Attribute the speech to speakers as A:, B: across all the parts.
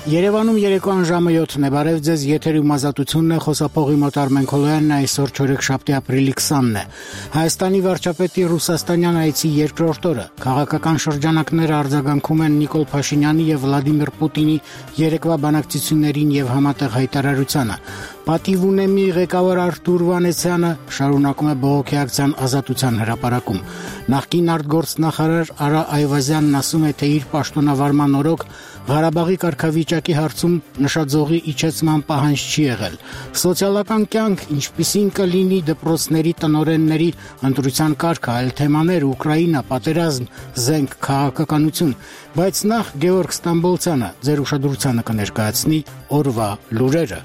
A: Երևանում երեկոյան ժամը 7-ն է, բարև ձեզ, եթերում ազատությունն է, խոսափողի մոտ Արմեն Քոլոյանն է, այսօր չորեքշաբթի ապրիլի 20-ն է։ Հայաստանի վարչապետի ռուսաստանյան այցի երկրորդ օրը, քաղաքական շրջանակները արձագանքում են Նիկոլ Փաշինյանի եւ Վլադիմիր Պուտինի երեկվա բանակցություններին եւ համատեղ հայտարարությանը։ Պատիվ ունեմի ղեկավար Արթուր Վանեցյանը շարունակում է բողոքի ակցիան ազատության հրապարակում։ Նախկին արտգործնախարար Արա Այվազյանն ասում է, թե իր պաշտոնավարման օրոք Ղարաբաղի կարգավիճակի հարցում նշաձողի իջեցման պահանջ չի եղել։ Սոցիալական կյանք, ինչպիսին կլինի դպրոցների տնօրենների ընտրության կարգը, այլ թեմաներ, Ուկրաինա, պատերազմ, զենք, քաղաքականություն, բայց նախ Գևորգ Ստամբոլցյանը ձեր ուշադրությանը կներկայացնի օրվա լուրերը։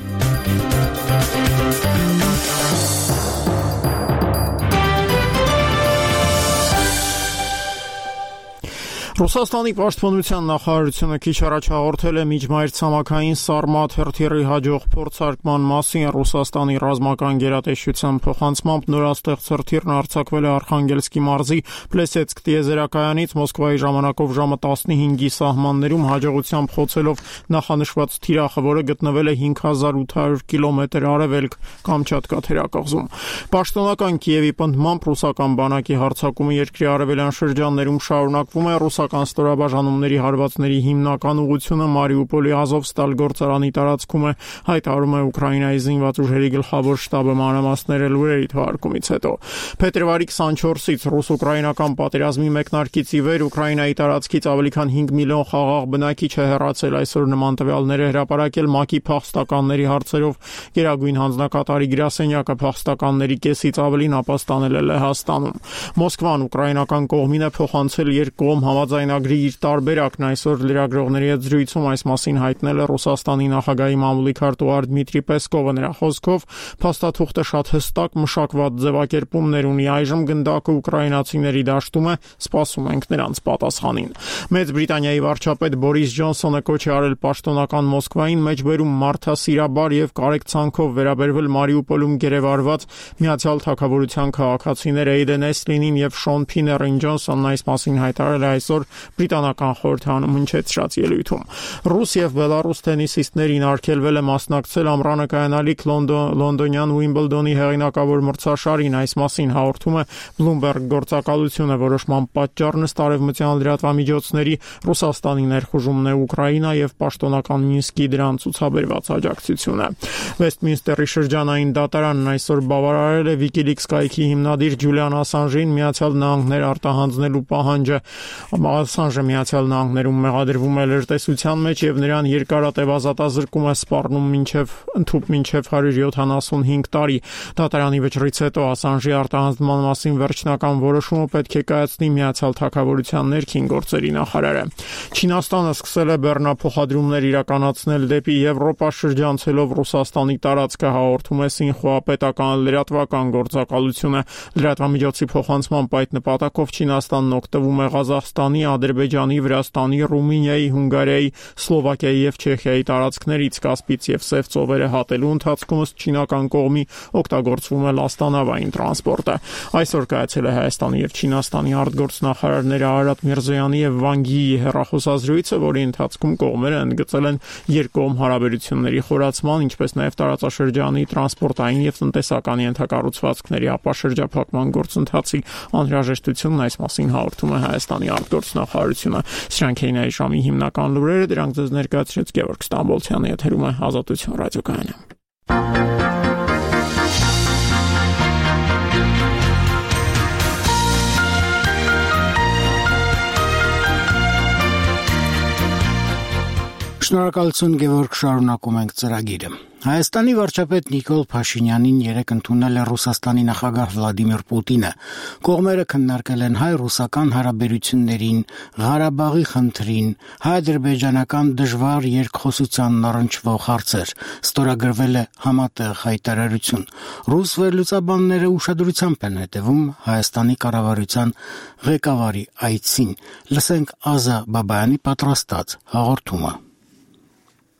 B: Ռուսաստանի պաշտպանության նախարարությունը քիչ առաջ հաղորդել է միջմայր ցամաքային Սարմատ հրթիռի հաջող փորձարկման մասին։ Ռուսաստանի ռազմական գերատեսչության փոխանցմամբ նորաստեղծ հրթիռն արձակվել է Արխանգելսկի մարզի Պլեսեցկ տիեզերակայանից Մոսկվայի ժամանակով ժամը 15-ի սահմաններում հաջողությամբ խոցելով նախանշված թիրախը, որը գտնվել է 5800 կիլոմետր արևելք Կամչատկա թերակղզում։ Պաշտոնական Կիևի պնդմամբ ռուսական բանակի հարձակումը երկրի արևելյան շրջաններում շարունակվում է։ Ռուսական ստորաբաժանումների հարվածների հիմնական ուղղությունը Մարիուպոլի Ազովստալ գործարանի տարածքում է, հայտարարում է Ուկրաինայի զինված ուժերի գլխավոր շտաբը մանրամասները լուրերի թվարկումից հետո։ Փետրվարի 24-ից ռուս-ուկրաինական պատերազմի մեկնարկից ի վեր Ուկրաինայի տարածքից ավելի քան 5 միլիոն խաղաղ բնակիչ է հեռացել, այսօր նման տվյալներ է հրապարակել ՄԱԿ-ի փախստականների հարցերով գերագույն հանձնակատարի գրասենյակը փախստականների կեսից ավելին ապաստանել է Լեհաստանում։ Մոսկվան ուկրաինական կողմին է փոխանցել երկկողմ համաձայնագրի իր տարբերակն, այսօր լրագրողների հետ զրույցում այս մասին հայտնել է Ռուսաստանի նախագահի մամուլի քարտուղար Դմիտրի Պեսկովը։ Նրա խոսքով փաստաթուղթը շատ հստակ մշակված ձևակերպումներ ունի, այժմ գնդակը ուկրաինացիների դաշտում է, սպասում ենք նրանց պատասխանին։ Մեծ Բրիտանիայի վարչապետ Բորիս Ջոնսոնը կոչ է արել պաշտոնական Մոսկվային մեջբերում մարդասիրաբար եւ կարեկցանքով վերաբերվել Մարիուպոլում գերեվարված Միացյալ Թագավորության քաղաքացիներ Էյդեն Էսլինին եւ Շոն Փիներին։ Ջոնսոնն այս մասին հայտարարել է այսօր բրիտանական խորհրդանում հնչեցրած ելույթում։ Ռուս եւ Բելարուս տենիսիստներին արգելվել է մասնակցել ամռանը կայանալիք լոնդոնյան Ուիմբլդոնի հեղինակավոր մրցաշարին։ Այս մասին հաղորդում է Bloomberg գործակալությունը։ Որոշման պատճառն ըստ արևմտյան լրատվամիջոցների Ռուսաստանի ներխուժումն է Ուկրաինա եւ պաշտոնական Մինսկի դրան ցուցաբերված աջակցությունը։ Վեստմինստերի շրջանային դատարանն այսօր բավարարել է WikiLeaks կայքի հիմնադիր Ջուլիան Ասանժին Միացյալ Նահանգներ արտահանձնելու պահանջը։ Ասանժը Միացյալ Նահանգներում մեղադրվում է լրտեսության մեջ եւ նրան երկարատև ազատազրկում է սպառնում մինչեւ 175 տարի։ Դատարանի վճռից հետո Ասանժի արտահանձնման մասին վերջնական որոշումը պետք է կայացնի Միացյալ Թագավորության ներքին գործերի նախարարը։ Չինաստանը սկսել է բեռնափոխադրումներ իրականացնել դեպի Եվրոպա շրջանցելով Ռուսաստանի տարածքը, հաղորդում է Սինխուա պետական լրատվական գործակալությունը։ Լրատվամիջոցի փոխանցմամբ այդ նպատակով Չինաստանն օգտվում է Ղազախստանի, Ադրբեջանի, Վրաստանի, Ռումինիայի, Հունգարիայի, Սլովակիայի եւ Չեխիայի տարածքներից Կասպից եւ Սև ծովերը հատելու ընթացքում ըստ չինական կողմի օգտագործվում է լաստանավային տրանսպորտը։ Այսօր կայացել է Հայաստանի եւ Չինաստանի արտգործնախարարները Արարատ Միրզոյանի եւ Վան Գիի հեռախոսազրույցը, որի ընթացքում կողմերը ընդգծել են երկկողմ հարաբերությունների խորացման, ինչպես նաեւ տարածաշրջանի տրանսպորտային եւ տնտեսական ենթակառուցվածքների ապաշրջափակման գործընթացի անհրաժեշտությունն այս մասին հաղորդում է Հայաստանի արտգործնախարարությունը։ Սրանք էին այս ժամի հիմնական լուրերը, դրանք ձեզ ներկայացրեց Գևորգ Ստամբոլցյանը, եթերում է Ազատություն ռադիոկայանը։
A: Շնորհակալություն Գևորգ, շարունակում ենք ծրագիրը։ Հայաստանի վարչապետ Նիկոլ Փաշինյանին երեկ ընդունել է Ռուսաստանի նախագահ Վլադիմիր Պուտինը։ Կողմերը քննարկել են հայ-ռուսական հարաբերություններին, Ղարաբաղի խնդրին, հայ-ադրբեջանական դժվար երկխոսությանն առնչվող հարցեր։ Ստորագրվել է համատեղ հայտարարություն։ Ռուս վերլուծաբանները ուշադրությամբ են հետևում Հայաստանի կառավարության ղեկավարի այցին։ Լսենք Ազա Բաբայանի պատրաստած հաղորդումը։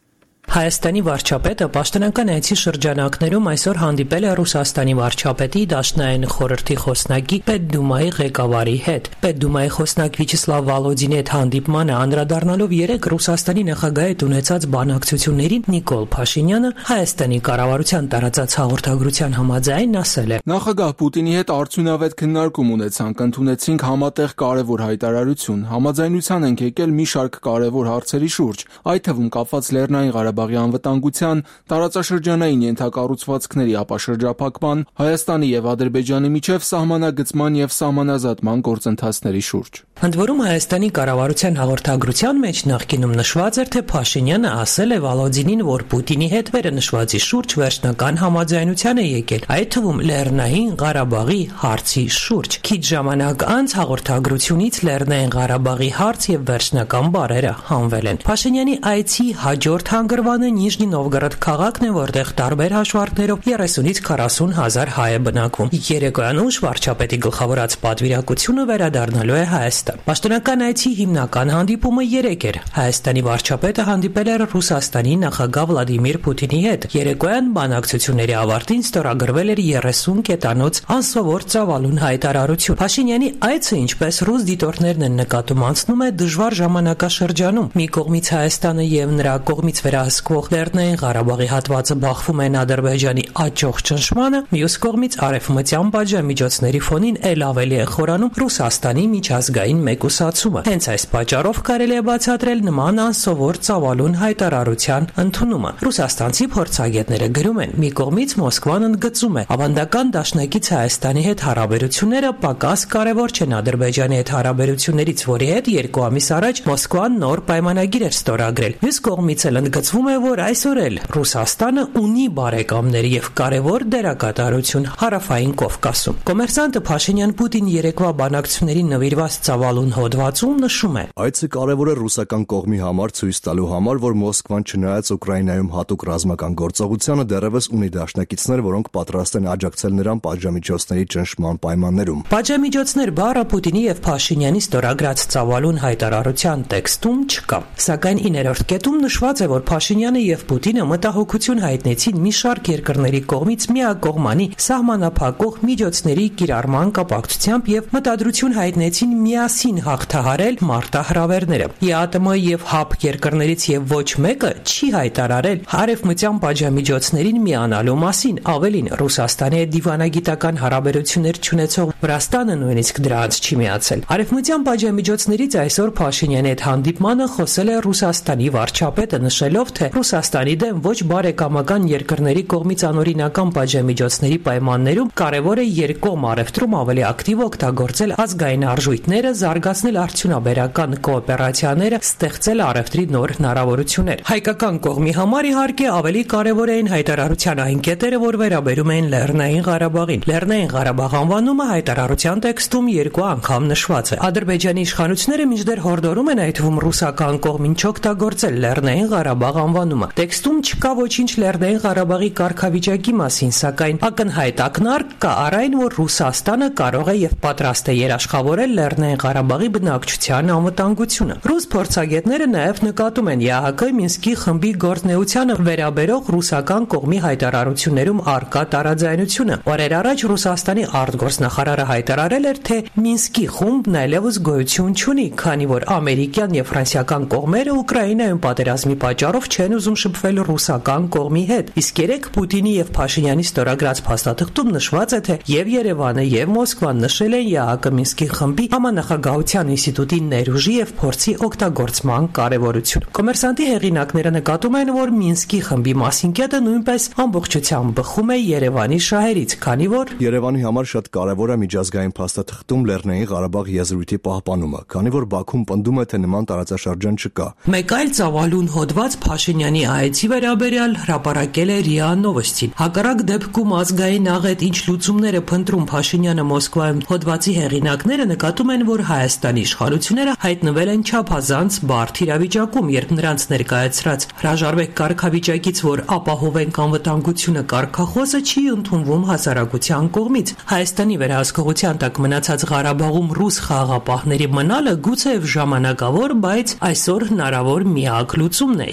C: Հայաստանի վարչապետը պաշտոնական այցի շրջանակներում այսօր հանդիպել է Ռուսաստանի վարչապետի Դաշնային խորհրդի խոսնակի Պետդումայի ղեկավարի հետ։ Պետդումայի խոսնակ Վիաչեսլավ Վոլոդինի հետ հանդիպմանը անդրադառնալով երեք Ռուսաստանի նախագահի հետ ունեցած բանակցություններին Նիկոլ Փաշինյանը Հայաստանի կառավարության տարածած հաղորդագրության համաձայն ասել է.
D: Նախագահ Պուտինի հետ արդյունավետ քննարկում ունեցանք, ընդունեցինք համատեղ կարևոր հայտարարություն, համաձայնության ենք եկել մի շարք կարևոր հարցերի շուրջ, այդ թվում կապված Լեռնային Ղարաբաղի անվտանգության, տարածաշրջանային ենթակառուցվածքների ապաշրջափակման, Հայաստանի եւ Ադրբեջանի միջև սահմանագծման եւ սահմանազատման գործընթացների շուրջ։
C: Ընդ որում Հայաստանի կառավարության հաղորդագրության մեջ նախկինում նշված էր, թե Փաշինյանը ասել է Վոլոդինին, որ Պուտինի հետ վերնշվածի շուրջ վերջնական համաձայնության է եկել, այդ թվում Լեռնային Ղարաբաղի հարցի շուրջ։ Քիչ ժամանակ անց հաղորդագրությունից Լեռնային Ղարաբաղի հարց եւ վերջնական բառերը հանվել են։ Փաշինյանի այցի հաջորդ հանգրվանը Նիժնի Նովգորոդ քաղաքն է, որտեղ տարբեր հաշվարկներով 30-ից 40 հազար հայ է բնակվում։ Երեկոյան ուշ վարչապետի գլխավորած պատվիրակությունը վերադառնալու է Հայաստան։ Պաշտոնական այցի հիմնական հանդիպումը երեկ էր։ Հայաստանի վարչապետը հանդիպել էր Ռուսաստանի նախագահ Վլադիմիր Պուտինի հետ։ Երեկոյան բանակցությունների ավարտին ստորագրվել էր 30 կետանոց անսովոր ծավալուն հայտարարություն։ Փաշինյանի այցը, ինչպես ռուս դիտորդներն են նկատում, անցնում է դժվար ժամանակաշրջանում։ Մի կողմից Հայաստանը եւ նրա կողմից վերահսկվող Լեռնային Ղարաբաղի հատվածը բախվում են Ադրբեջանի աճող ճնշմանը, մյուս կողմից արևմտյան պատժամիջոցների ֆոնին ել ավելի է խորանում Ռուսաստանի միջազգային մեկուսացումը։ Հենց այս պատճառով կարելի է բացատրել նման անսովոր ծավալուն հայտարարության ընդունումը։ Ռուսաստանցի փորձագետները գրում են. մի կողմից Մոսկվան ընդգծում է ավանդական դաշնակից Հայաստանի հետ հարաբերությունները պակաս կարևոր չեն Ադրբեջանի հետ հարաբերություններից, որի հետ 2 ամիս առաջ Մոսկվան նոր պայմանագիր էր ստորագրել։ Մյուս կողմից էլ ընդգծվում է, որ այսօր էլ Ռուսաստանը ունի բարեկամներ եւ կարևոր դերակատարություն Հարավային Կովկասում։ Կոմերսանտը Փաշինյան-Պուտին երեկվա բանակցություններին նվիրված ծավալուն հոդվածում նշում է.
E: Այցը կարևոր է ռուսական կողմի համար ցույց տալու համար, որ Մոսկվան չնայած Ուկրաինայում հատուկ ռազմական գործողությանը դեռևս ունի դաշնակիցներ, որոնք պատրաստ են աջակցել նրան պատժամիջոցների ճնշման պայմաններում։
C: Պատժամիջոցներ բառը Պուտինի եւ Փաշինյանի ստորագրած ծավալուն հայտարարության տեքստում չկա։ Սակայն 9-րդ կետում նշված է, որ Փաշինյանը եւ Պուտինը մտահոգություն հայտնեցին մի շարք երկրների կողմից միակողմանի սահմանափակող միջոցների կիրառման կապակցությամբ եւ մտադրություն հայտնեցին միասին հաղթահարել մարտահրավերները։ ԵԱՏՄ եւ ՀԱՊ երկրներից եւ ոչ մեկը չի հայտարարել արևմտյան պատժամիջոցներին միանալու մասին։ Ավելին, Ռուսաստանի հետ դիվանագիտական հարաբերություններ չունեցող Վրաստանը նույնիսկ դրանց չի միացել։ Արևմտյան պատժամիջոցներից այսօր Փաշինյանի հետ հանդիպմանը խոսել է Ռուսաստանի վարչապետը, նշելով, թե Ռուսաստանի դեմ ոչ բարեկամական երկրների կողմից անօրինական պատժամիջոցների պայմաններում կարևոր է երկկողմ առևտրում ավելի ակտիվ օգտագործել ազգային արժույթները, զարգացնել արդյունաբերական կոոպերացիաները, ստեղծել առևտրի նոր հնարավորություններ։ Հայկական կողմի համար իհարկե ավելի կարևոր էին հայտարարության այն կետերը, որ վերաբերում էին Լեռնային Ղարաբաղին։ Լեռնային Ղարաբաղ անվանումը հայտարարության տեքստում 2 անգամ նշված է։ Ադրբեջանի իշխանությունները մինչդեռ հորդորում են, այդ թվում ռուսական կողմին, չօգտագործել Լեռնային Ղարաբաղ անվանումը։ Տեքստում չկա ոչինչ Լեռնային Ղարաբաղի կարգավիճակի մասին, սակայն ակնհայտ ակնարկ կա առ այն, որ Ռուսաստանը կարող է եւ պատրաստ է երաշխավորել Լեռնային Ղարաբաղի բնակչության անվտանգությունը։ Ռուս փորձագետները նաեւ նկատում են ԵԱՀԿ Մինսկի խմբի գործնեությանը վերաբերող ռուսական կողմի հայտարարություններում առկա տարաձայնությունը։ Օրեր առաջ Ռուսաստանի արտգործնախարարը հայտարարել էր, թե Մինսկի խումբն այլևս գոյություն չունի, քանի որ ամերիկյան եւ ֆրանսիական կողմերը Ուկրաինայում պատերազմի պատճառով չեն ուզում շփվել ռուսական կողմի հետ։ Իսկ երեք Պուտինի եւ Փաշինյանի ստորագրած փաստաթղթում նշված է, թե եւ Երևանը եւ Մոսկվան նշել են ԵԱՀԿ Մինսկի խմբի համանախագահության ինստիտուտի ներուժի եւ փորձի օգտագործման կարեւորություն։ Կոմերսանտի հեղինակները նկատում են, որ Մինսկի խմբի մասին կետը նույնպես ամբողջությամբ բխում է Երևանի շահերից, քանի որ
E: Երևանի համար շատ կարևոր է միջազգային փաստաթղթում Լեռնային Ղարաբաղ եզրույթի պահպանումը, քանի որ Բաքուն պնդում է, թե նման տարածաշրջան չկա։
C: Մեկ այլ ծավալուն հոդված Փաշինյանի այցի վերաբերյալ հրապարակել է ՌԻԱ Նովոստին։ Հակառակ դեպքում ազգային աղետ ինչ լուծումներ է փնտրում Փաշինյանը Մոսկվայում, հոդվածի հեղինակները նկատում են, որ Հայաստանի իշխանությունները հայտնվել են չափազանց բարդ իրավիճակում, երբ նրանց ներկայացրած հրաժարվեք կարգավիճակից, որ ապահովենք անվտանգությունը կարգախոսը չի ընդունվում հասարակության կողմից։ Հայաստանի վերահսկողության տակ մնացած Ղարաբաղում ռուս խաղաղապահների մնալը գուցեև ժամանակավոր, բայց այսօր հնարավոր միակ լուծումն է։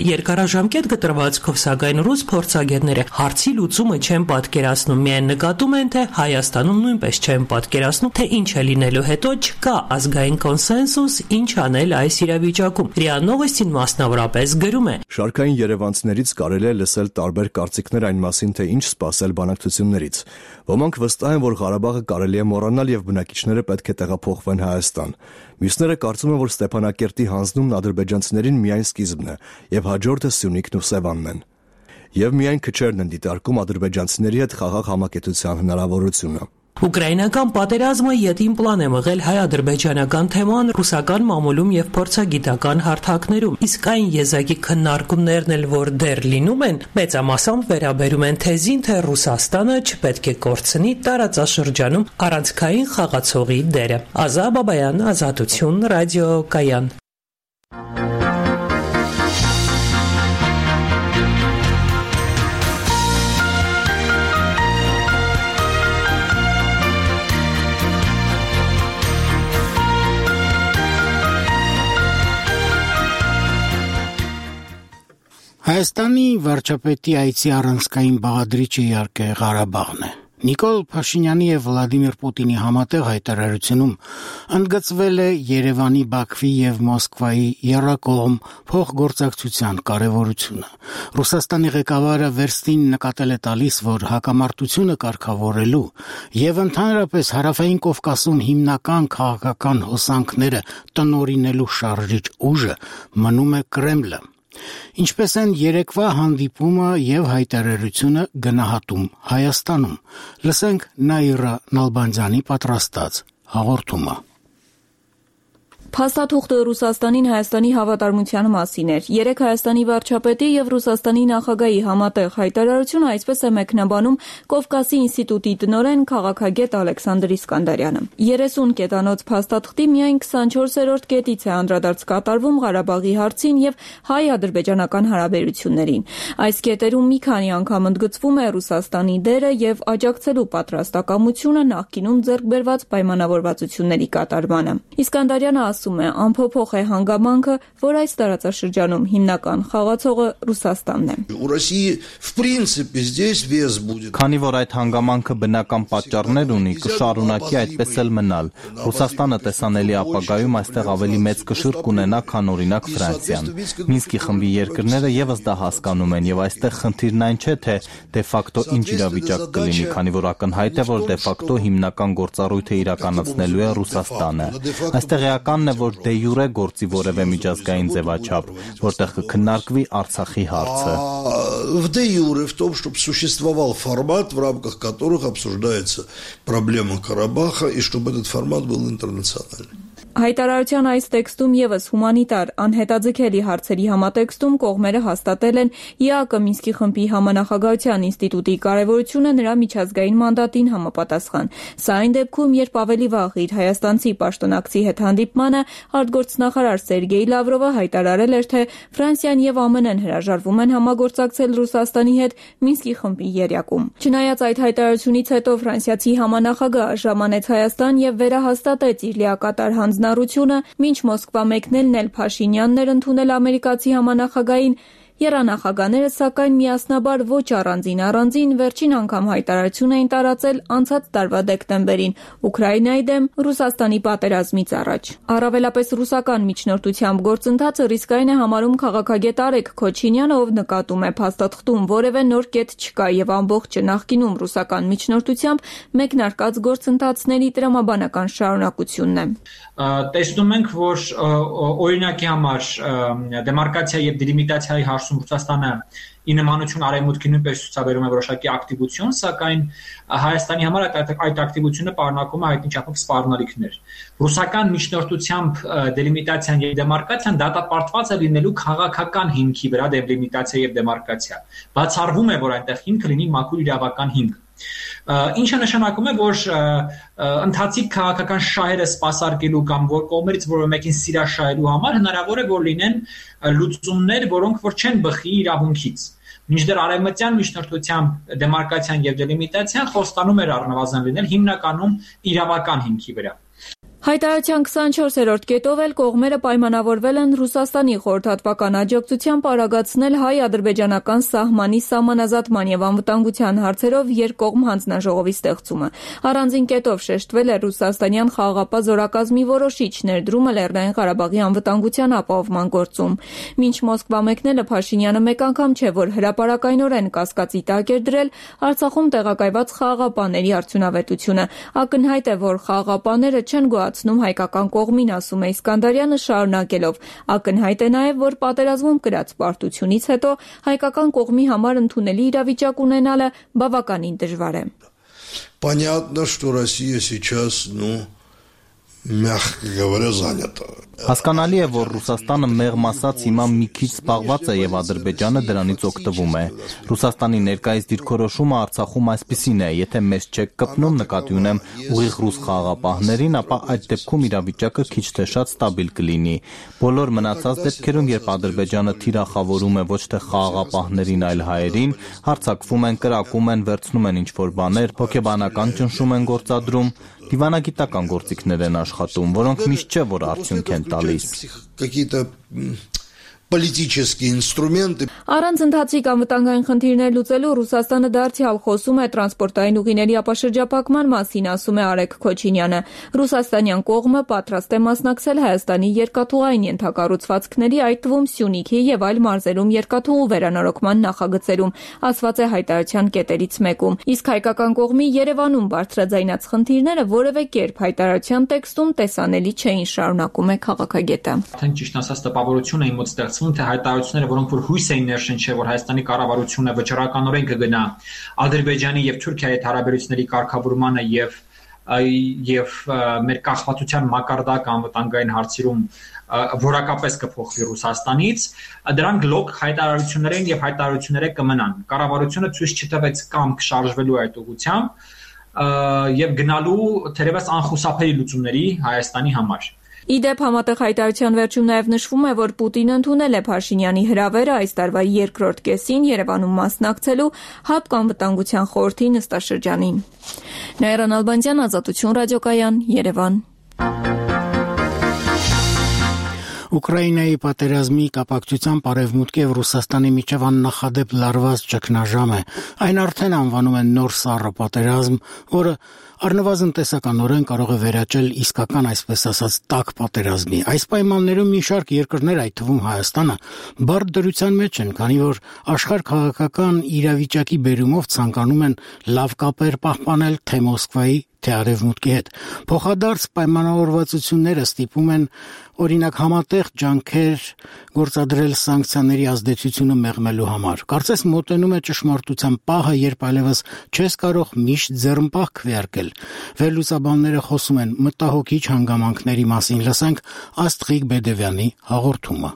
C: ժամկետ կտրվածքով, սակայն ռուս փորձագետները հարցի լուծումը չեն պատկերացնում, միայն նկատում են, թե Հայաստանում նույնպես չեն պատկերացնում, թե ինչ է լինելու հետո, չկա ազգային կոնսենսուս, ինչ անել այս իրավիճակում։ ՌԻԱ Նովոստին մասնավորապես գրում է.
E: Շարքային երևանցիներից կարելի է լսել տարբեր կարծիքներ այն մասին, թե ինչ սպասել բանակցություններից։ Ոմանք վստահ են, որ Ղարաբաղը կարելի է մոռանալ եւ բնակիչները պետք է տեղափոխվեն Հայաստան։ Մյուսները կարծում են, որ Ստեփանակերտի հանձնումն ադրբեջանցիներին միայն սկիզբն է եւ հաջորդը Սյունիքն ու Սևանն են։ Եվ միայն քչերն են դիտարկում ադրբեջանցիների հետ խաղաղ համակեցության հնարավորությունը։
C: Ուկրաինական պատերազմը ետին պլան է մղել հայ-ադրբեջանական թեման ռուսական մամուլում եւ փորձագիտական հարթակներում, իսկ այն եզակի քննարկումներն էլ, որ դեռ լինում են, մեծամասամբ վերաբերում են թեզին, թե Ռուսաստանը չպետք է կորցնի տարածաշրջանում առանցքային խաղացողի դերը։ Ազա Բաբայան, Ազատություն, Ռադիո Կայան։
A: Հայաստանի վարչապետի այցի առանցքային բաղադրիչը իհարկե Ղարաբաղն է։ Նիկոլ Փաշինյանի եւ Վլադիմիր Պուտինի համատեղ հայտարարությունում ընդգծվել է Երևանի, Բաքվի եւ Մոսկվայի եռակողմ փոխգործակցության կարեւորությունը։ Ռուսաստանի ղեկավարը վերստին նկատել է տալիս, որ հակամարտությունը կարգավորելու եւ ընդհանրապես Հարավային Կովկասում հիմնական քաղաքական հոսանքները տնօրինելու շարժիչ ուժը մնում է Կրեմլը։ Ինչպես են երեկվա հանդիպումը եւ հայտարարությունը գնահատում Հայաստանում։ Լսենք Նաիրա Նալբանդյանի պատրաստած հաղորդումը։
F: Փաստաթուղթը Ռուսաստանին Հայաստանի հավատարմության մասին էր։ Երեք Հայաստանի վարչապետի եւ Ռուսաստանի նախագահի համատեղ հայտարարությունը այսպես է մեկնաբանում Կովկասի ինստիտուտի տնօրեն քաղաքագետ Ալեքսանդր Իսկանդարյանը։ 30 կետանոց փաստաթղթի միայն 24-րդ կետից է անդրադարձ կատարվում Ղարաբաղի հարցին եւ հայ-ադրբեջանական հարաբերություններին։ Այս կետերում մի քանի անգամ ընդգծվում է Ռուսաստանի դերը եւ աջակցելու պատրաստակամությունը նախկինում ձեռք բերված պայմանավորվածությունների կատարմանը։ Իսկանդարյանը ասում է, անփոփոխ է հանգամանքը, որ այս տարածաշրջանում հիմնական խաղացողը Ռուսաստանն է։
G: Քանի որ այդ հանգամանքը բնական պատճառներ ունի, կշարունակի այդպես էլ մնալ։ Ռուսաստանը տեսանելի ապագայում այստեղ ավելի մեծ կշիռ կունենա, քան օրինակ Ֆրանսիան։ Մինսկի խմբի երկրները եւս դա հասկանում են եւ այստեղ խնդիրն այն չէ, թե դե ֆակտո ինչ իրավիճակ կլինի, քանի որ ակնհայտ է, որ դե ֆակտո հիմնական գործառույթը իրականացնելու է Ռուսաստանը։ Այստեղ էականն է, որ դե յուրե գործի որևէ միջազգային ձևաչափ, որտեղ կքննարկվի Արցախի հարցը։
H: Де юре в том, чтобы существовал формат, в рамках которых обсуждается проблема Карабаха, и чтобы этот формат был интернациональный.
F: Հայտարարության այս տեքստում եւս հումանիտար անհետաձգելի հարցերի համատեքստում կողմերը հաստատել են ԵԱԿ Մինսկի խմբի համանախագահության ինստիտուտի կարեւորությունը նրա միջազգային մանդատին համապատասխան։ Սա այն դեպքում, երբ ավելի վաղ իր հայաստանցի պաշտոնակցի հետ հանդիպմանը արտգործնախարար Սերգեյ Լավրովը հայտարարել էր, թե Ֆրանսիան եւ ԱՄՆ-ն հրաժարվում են համագործակցել Ռուսաստանի հետ Մինսկի խմբի եռյակում։ Չնայած այդ հայտարարությունից հետո ֆրանսիացի համանախագահը ժամանեց Հայաստան եւ վերահաստատեց իր լիակատար հանձնառությունը, մինչ Մոսկվա մեկնելն էլ Փաշինյանն էր ընդունել ամերիկացի համանախագահին, եռանախագահները սակայն միասնաբար ոչ առանձին վերջին անգամ հայտարարություն էին տարածել անցած տարվա դեկտեմբերին Ուկրաինայի դեմ Ռուսաստանի պատերազմից առաջ։ Առավելապես ռուսական միջնորդությամբ գործընթացը ռիսկային է համարում քաղաքագետ Արեգ Քոչինյանը, ով նկատում է փաստաթղթում որևէ նոր կետ չկա եւ ամբողջը նախկինում ռուսական միջնորդությամբ մեկնարկած գործընթացների տրամաբանական շարունակությունն է։
I: Տեսնում ենք, որ օրինակի համար դեմարկացիա եւ դելիմիտացիայի հարցում Ռուսաստանը ի նմանություն արևմուտքի նույնպես ցուցաբերում է որոշակի ակտիվություն, սակայն Հայաստանի համար այդ ակտիվությունը պարունակում է հայտնի չափով սպառնալիքներ։ Ռուսական միջնորդությամբ դելիմիտացիան եւ դեմարկացիան դատապարտված է լինելու քաղաքական հիմքի վրա դելիմիտացիա եւ դեմարկացիա։ Բացառվում է, որ այնտեղ հիմքը լինի մաքուր իրավական հիմք։ Ինչը նշանակում է, որ ընթացիկ քաղաքական շահերը սպասարկելու կամ որ կողմերից որևէ մեկին սիրաշահելու համար հնարավոր է, որ լինեն լուծումներ, որոնք որ չեն բխի իրավունքից։ Մինչդեռ արևմտյան միջնորդությամբ դեմարկացիան եւ դելիմիտացիան խոստանում էր առնվազն լինել հիմնականում իրավական հիմքի վրա։
F: Հայտարարության 24-րդ կետով էլ կողմերը պայմանավորվել են Ռուսաստանի խորհրդատվական աջակցությամբ արագացնել հայ-ադրբեջանական սահմանի սահմանազատման եւ անվտանգության հարցերով երկկողմ հանձնաժողովի ստեղծումը։ Առանձին կետով շեշտվել է ռուսաստանյան խաղաղապահ զորակազմի որոշիչ ներդրումը Լեռնային Ղարաբաղի անվտանգության ապահովման գործում։ Մինչ Մոսկվա մեկնելը Փաշինյանը մեկ անգամ չէ, որ հրապարակայնորեն կասկածի տակ էր դրել Արցախում տեղակայված խաղաղապահների արդյունավետությունը։ Ակնհայտ է, որ խաղաղապահները չեն գոհացնում հայկական կողմին, ասում է Իսկանդարյանը շարունակելով։ Ակնհայտ է նաև, որ պատերազմում կրած պարտությունից հետո հայկական կողմի համար ընդունելի իրավիճակ ունենալը բավականին դժվար է։
H: Понятно, что Россия сейчас, мягко говоря, занята.
G: Հասկանալի է, որ Ռուսաստանը մեղմ ասած հիմա մի քիչ զբաղված է եւ Ադրբեջանը դրանից օգտվում է։ Ռուսաստանի ներկայիս դիրքորոշումը Արցախում այսպիսին է. եթե մեզ չեք կպնում, նկատի ունեմ ուղիղ ռուս խաղաղապահներին, ապա այդ դեպքում իրավիճակը քիչ թե շատ ստաբիլ կլինի։ Բոլոր մնացած դեպքերում, երբ Ադրբեջանը թիրախավորում է ոչ թե խաղաղապահներին, այլ հայերին, հարձակվում են, կրակում են, վերցնում են ինչ-որ բաներ, հոգեբանական ճնշում են գործադրում, դիվանագիտական գործիքներ են աշխատում, որոնք միշտ չէ, որ արդյունք են տալիս։
H: Политические инструменты.
F: Առանց ընթացիկ անվտանգային խնդիրներ լուծելու Ռուսաստանը դարձյալ խոսում է տրանսպորտային ուղիների ապաշրջափակման մասին, ասում է Արեգ Քոչինյանը։ Ռուսաստանյան կողմը պատրաստ է մասնակցել Հայաստանի երկաթուղային ենթակառուցվածքների, այդ թվում Սյունիքի եւ այլ մարզերում երկաթուղու վերանորոգման նախագծերում, ասված է հայտարարության կետերից մեկում։ Իսկ հայկական կողմի Երևանում բարձրաձայնած խնդիրները որևէ կերպ հայտարարության տեքստում տեսանելի չէին, շարունակում է քաղաքագետը։
I: Արդեն ճիշտ ասած տպավորություն էին մոտ թե հայտարարությունները, որոնք որ հույս էին ներշնչել, որ Հայաստանի կառավարությունը վճռականորեն կգնա Ադրբեջանի եւ Թուրքիայի հետ հարաբերությունների կարգավորմանը եւ մեր կախվածության մակարդակ անվտանգային հարցերում որակապես կփոխվի Ռուսաստանից, դրանք լոկ հայտարարություններ են եւ հայտարարությունները կմնան։ Կառավարությունը ցույց չտվեց կամք շարժվելու այդ ուղղությամբ եւ գնալու թերևս անխուսափելի լուծումների Հայաստանի համար։
F: Իդեպ համատեղ հայտարարության վերջում նաև նշվում է, որ Պուտինը ընդունել է Փաշինյանի հրավերը այս տարվա երկրորդ կեսին Երևանում մասնակցելու ՀԱՊԿ անվտանգության խորհրդի նստաշրջանին։ Նաիրա Նալբանդյան, Ազատություն ռադիոկայան, Երևան։
A: Ուկրաինայի պատերազմի կապակցությամբ Արևմուտքի եւ Ռուսաստանի միջև աննախադեպ լարված ճգնաժամ է։ Այն արդեն անվանում են նոր սառը պատերազմ, որը առնվազն տեսականորեն կարող է վերաճել իսկական, այսպես ասած, տաք պատերազմի։ Այս պայմաններում մի շարք երկրներ, այդ թվում Հայաստանը, բարդ դրության մեջ են, քանի որ աշխարհ քաղաքական իրավիճակի բերումով ցանկանում են լավ կապեր պահպանել թե Մոսկվայի, թե Արևմուտքի հետ։ Փոխադարձ պայմանավորվածությունները ստիպում են օրինակ համատեղ ջանքեր գործադրել սանկցիաների ազդեցությունը մեղմելու համար։ Կարծես մոտենում է ճշմարտության պահը, երբ այլևս չես կարող միշտ ձեռնպահ քվեարկել։ Վերլուծաբանները խոսում են մտահոգիչ հանգամանքների մասին, լսենք Աստղիկ Բեդևյանի հաղորդումը։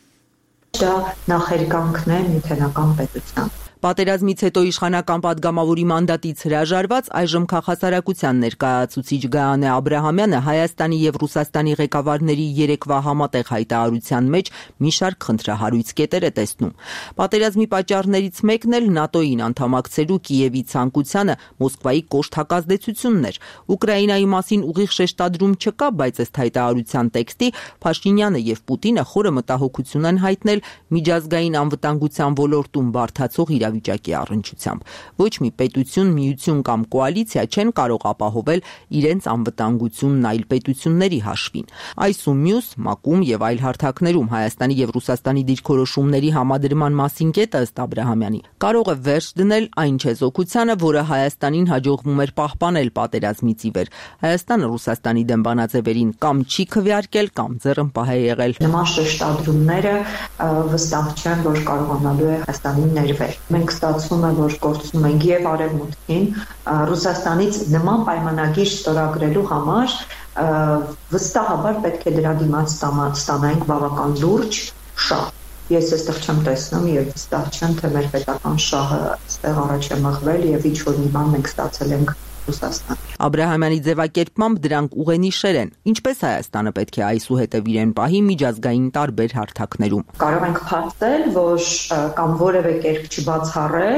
J: Դա նախերգանքն է Միթենական պետության։ Պատերազմից հետո իշխանական падգամավորի մանդատից հրաժարված այժմ քաղաքասարակության ներկայացուցիչ Գայանե Աբրահամյանը Հայաստանի եւ Ռուսաստանի ղեկավարների երեկվա համատեղ հայտարարության մեջ մի շարք խնդրահարույց կետեր է տեսնում։ Պատերազմի պատճառներից մեկն էլ ՆԱՏՕ-ին անդամակցելու Կիևի ցանկությանը Մոսկվայի կոշտ հակազդեցությունն էր։ Ուկրաինայի մասին ուղիղ շեշտադրում չկա, բայց ըստ հայտարարության տեքստի Փաշինյանը եւ Պուտինը խորը մտահոգություն են հայտնել միջազգային անվտանգության ոլորտում բարդացող իրավիճակի առնչությամբ։ Ոչ մի պետություն, միություն կամ կոալիցիա չեն կարող ապահովել իրենց անվտանգությունն այլ պետությունների հաշվին։ Այս ու մյուս ՄԱԿ-ում եւ այլ հարթակներում Հայաստանի եւ Ռուսաստանի դիրքորոշումների համադրման մասին կետը ըստ Աբրահամյանի կարող է վերջ դնել այն չեզոքությանը, որը Հայաստանին հաջողվում էր պահպանել պատերազմից ի վեր։ Հայաստանը Ռուսաստանի դեմ բանաձևերին կամ չի քվեարկել, կամ ձեռնպահ է եղել։ Նման շեշտադրումները վստահ չեն, որ կարողանալու է Հայաստանին ներվել։ Մենք ստացվում է, որ կորցնում ենք եւ Արևմուտքին, Ռուսաստանից նման պայմանագիր ստորագրելու համար վստահաբար պետք է դրա դիմաց ստանանք բավական լուրջ շահ։ Ես այստեղ չեմ տեսնում եւ վստահ չեմ, թե մեր պետական շահը այստեղ առաջ է մղվել եւ ինչ որ մի բան մենք ստացել ենք Ռուսաստան։ Աբրահամյանի ձևակերպմամբ դրանք ուղենիշեր են։ Ինչպես Հայաստանը պետք է այսուհետև իրեն պահի միջազգային տարբեր հարթակներում։ Կարող ենք փաստել, որ կամ որևէ կերպ չբացառել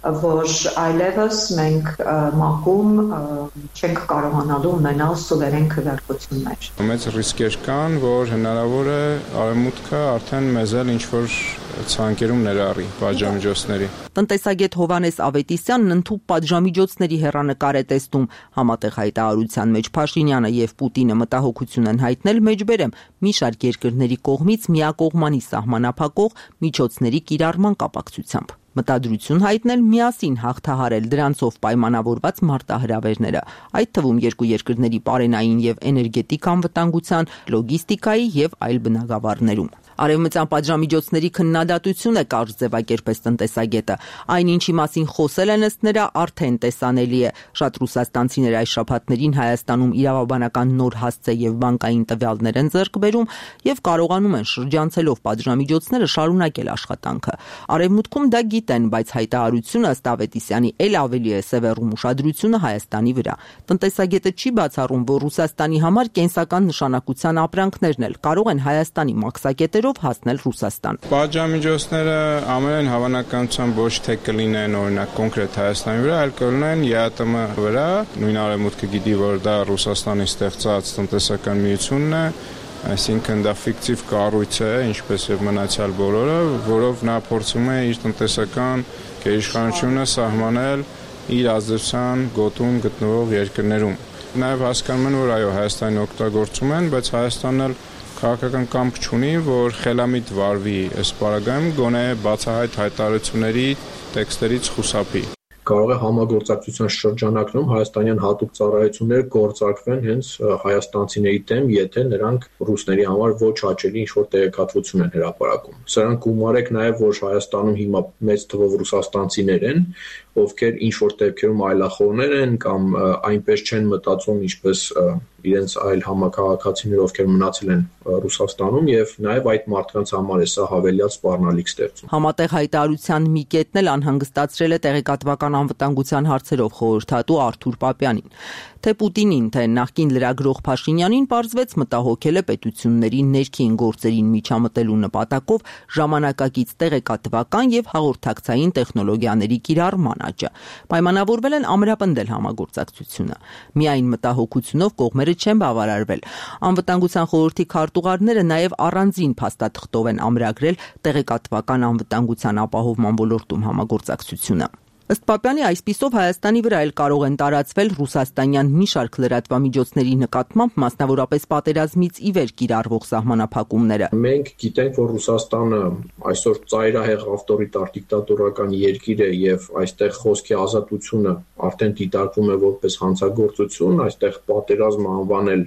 K: որ այլևս մենք ՄԱԿ-ում չենք կարողանալու ունենալ սուվերեն քվեարկություններ։
L: Մեծ ռիսկեր կան, որ հնարավոր է արևմուտքը արդեն մեզ էլ ինչ-որ ցանկերում ներառի պատժամիջոցների։
J: Տնտեսագետ Հովհաննես Ավետիսյանն ընդհանուր պատժամիջոցների հեռանկար է տեսնում։ Համատեղ հայտարարության մեջ Փաշինյանը եւ Պուտինը մտահոգություն են հայտնել մեջբերեմ մի շարք երկրների կողմից միակողմանի սահմանափակող միջոցների կիրառման կապակցությամբ։ Մտադրություն հայտնել միասին հաղթահարել դրանցով պայմանավորված մարտահրավերները, այդ թվում երկու երկրների պարենային եւ էներգետիկ անվտանգության, լոգիստիկայի եւ այլ բնագավառներում։ Արևմտյան պատժամիջոցների քննադատություն է կարճ ձևակերպեց տնտեսագետը։ Այն ինչի մասին խոսել են ըստ նրա արդեն տեսանելի է։ Շատ ռուսաստանցիներ այս շաբաթներին Հայաստանում իրավաբանական նոր հասցե եւ բանկային տվյալներ են ձեռք բերում եւ կարողանում են շրջանցելով պատժամիջոցները շարունակել աշխատանքը։ Արևմուտքում դա գիտեն, բայց հայտարարությունը ըստ Ավետիսյանի ել ավելի է սևեռում ուշադրությունը Հայաստանի վրա։ Տնտեսագետը չի բացառում, որ Ռուսաստանի համար կենսական նշանակության ապրանքներն էլ կարող են Հայաստանի մաքսակետերով հասնել Ռուսաստան։
L: Պատժամիջոցները ամենայն հավանականությամբ ոչ թե կլինեն օրինակ կոնկրետ Հայաստանի վրա, այլ կլինեն ԵԱՏՄ վրա։ Նույն արևմուտքը գիտի, որ դա Ռուսաստանի ստեղծած տնտեսական միությունն է, այսինքն դա ֆիկտիվ կառույց է, ինչպես եւ մնացյալ բոլորը, որով նա փորձում է իր տնտեսական գերիշխանությունը սահմանել իր ազդեցության գոտում գտնվող երկրներում։ Նաեւ հասկանում են, որ այո, Հայաստանի օգտագործում են, բայց Հայաստանն էլ քաղաքական կամք չունի, որ խելամիտ վարվի այս պարագայում գոնե բացահայտ հայտարարությունների տեքստերից խուսափի։
M: Կարող է համագործակցության շրջանակում հայաստանյան հատուկ ծառայություններ գործարկվեն հենց հայաստանցիների դեմ, եթե նրանք ռուսների համար ոչ հաճելի ինչ-որ տեղեկատվություն են հրապարակում։ Սրանք գումարեք նաև, որ Հայաստանում հիմա մեծ թվով ռուսաստանցիներ են, ովքեր ինչ-որ դեպքերում այլախոհներ են կամ այնպես չեն մտածում, ինչպես իրենց այլ համակարգացիներ, ովքեր մնացել են Ռուսաստանում, եւ նաեւ այդ մարդկանց համար է սա հավելյալ սպառնալիք ստեղծում։
J: Համատեղ հայտարարության մի կետն էլ անհանգստացրել է տեղեկատվական անվտանգության հարցերով խորհրդատու Արթուր Պապյանին։ Թե Պուտինին, թե նախկին լրագրող Փաշինյանին պարզվեց մտահոգել է պետությունների ներքին գործերին միջամտելու նպատակով ժամանակակից տեղեկատվական եւ հաղորդակցային տեխնոլոգիաների կիրառման աճը։ Պայմանավորվել են ամրապնդել համագործակցությունը։ Միայն մտահոգությունով կողմերը չեն բավարարվել։ Անվտանգության խորհրդի քարտուղարները նաև առանձին փաստաթղթով են ամրագրել տեղեկատվական անվտանգության ապահովման ոլորտում համագործակցությունը։ Ըստ Պապյանի, այսպիսով Հայաստանի վրա էլ կարող են տարածվել ռուսաստանյան մի շարք լրատվամիջոցների նկատմամբ, մասնավորապես պատերազմից ի վեր կիրառվող սահմանափակումները։
M: Մենք գիտենք, որ Ռուսաստանը այսօր ծայրահեղ ավտորիտար դիկտատորական երկիր է եւ այստեղ խոսքի ազատությունը արդեն դիտարկվում է որպես հանցագործություն, այստեղ պատերազմը անվանել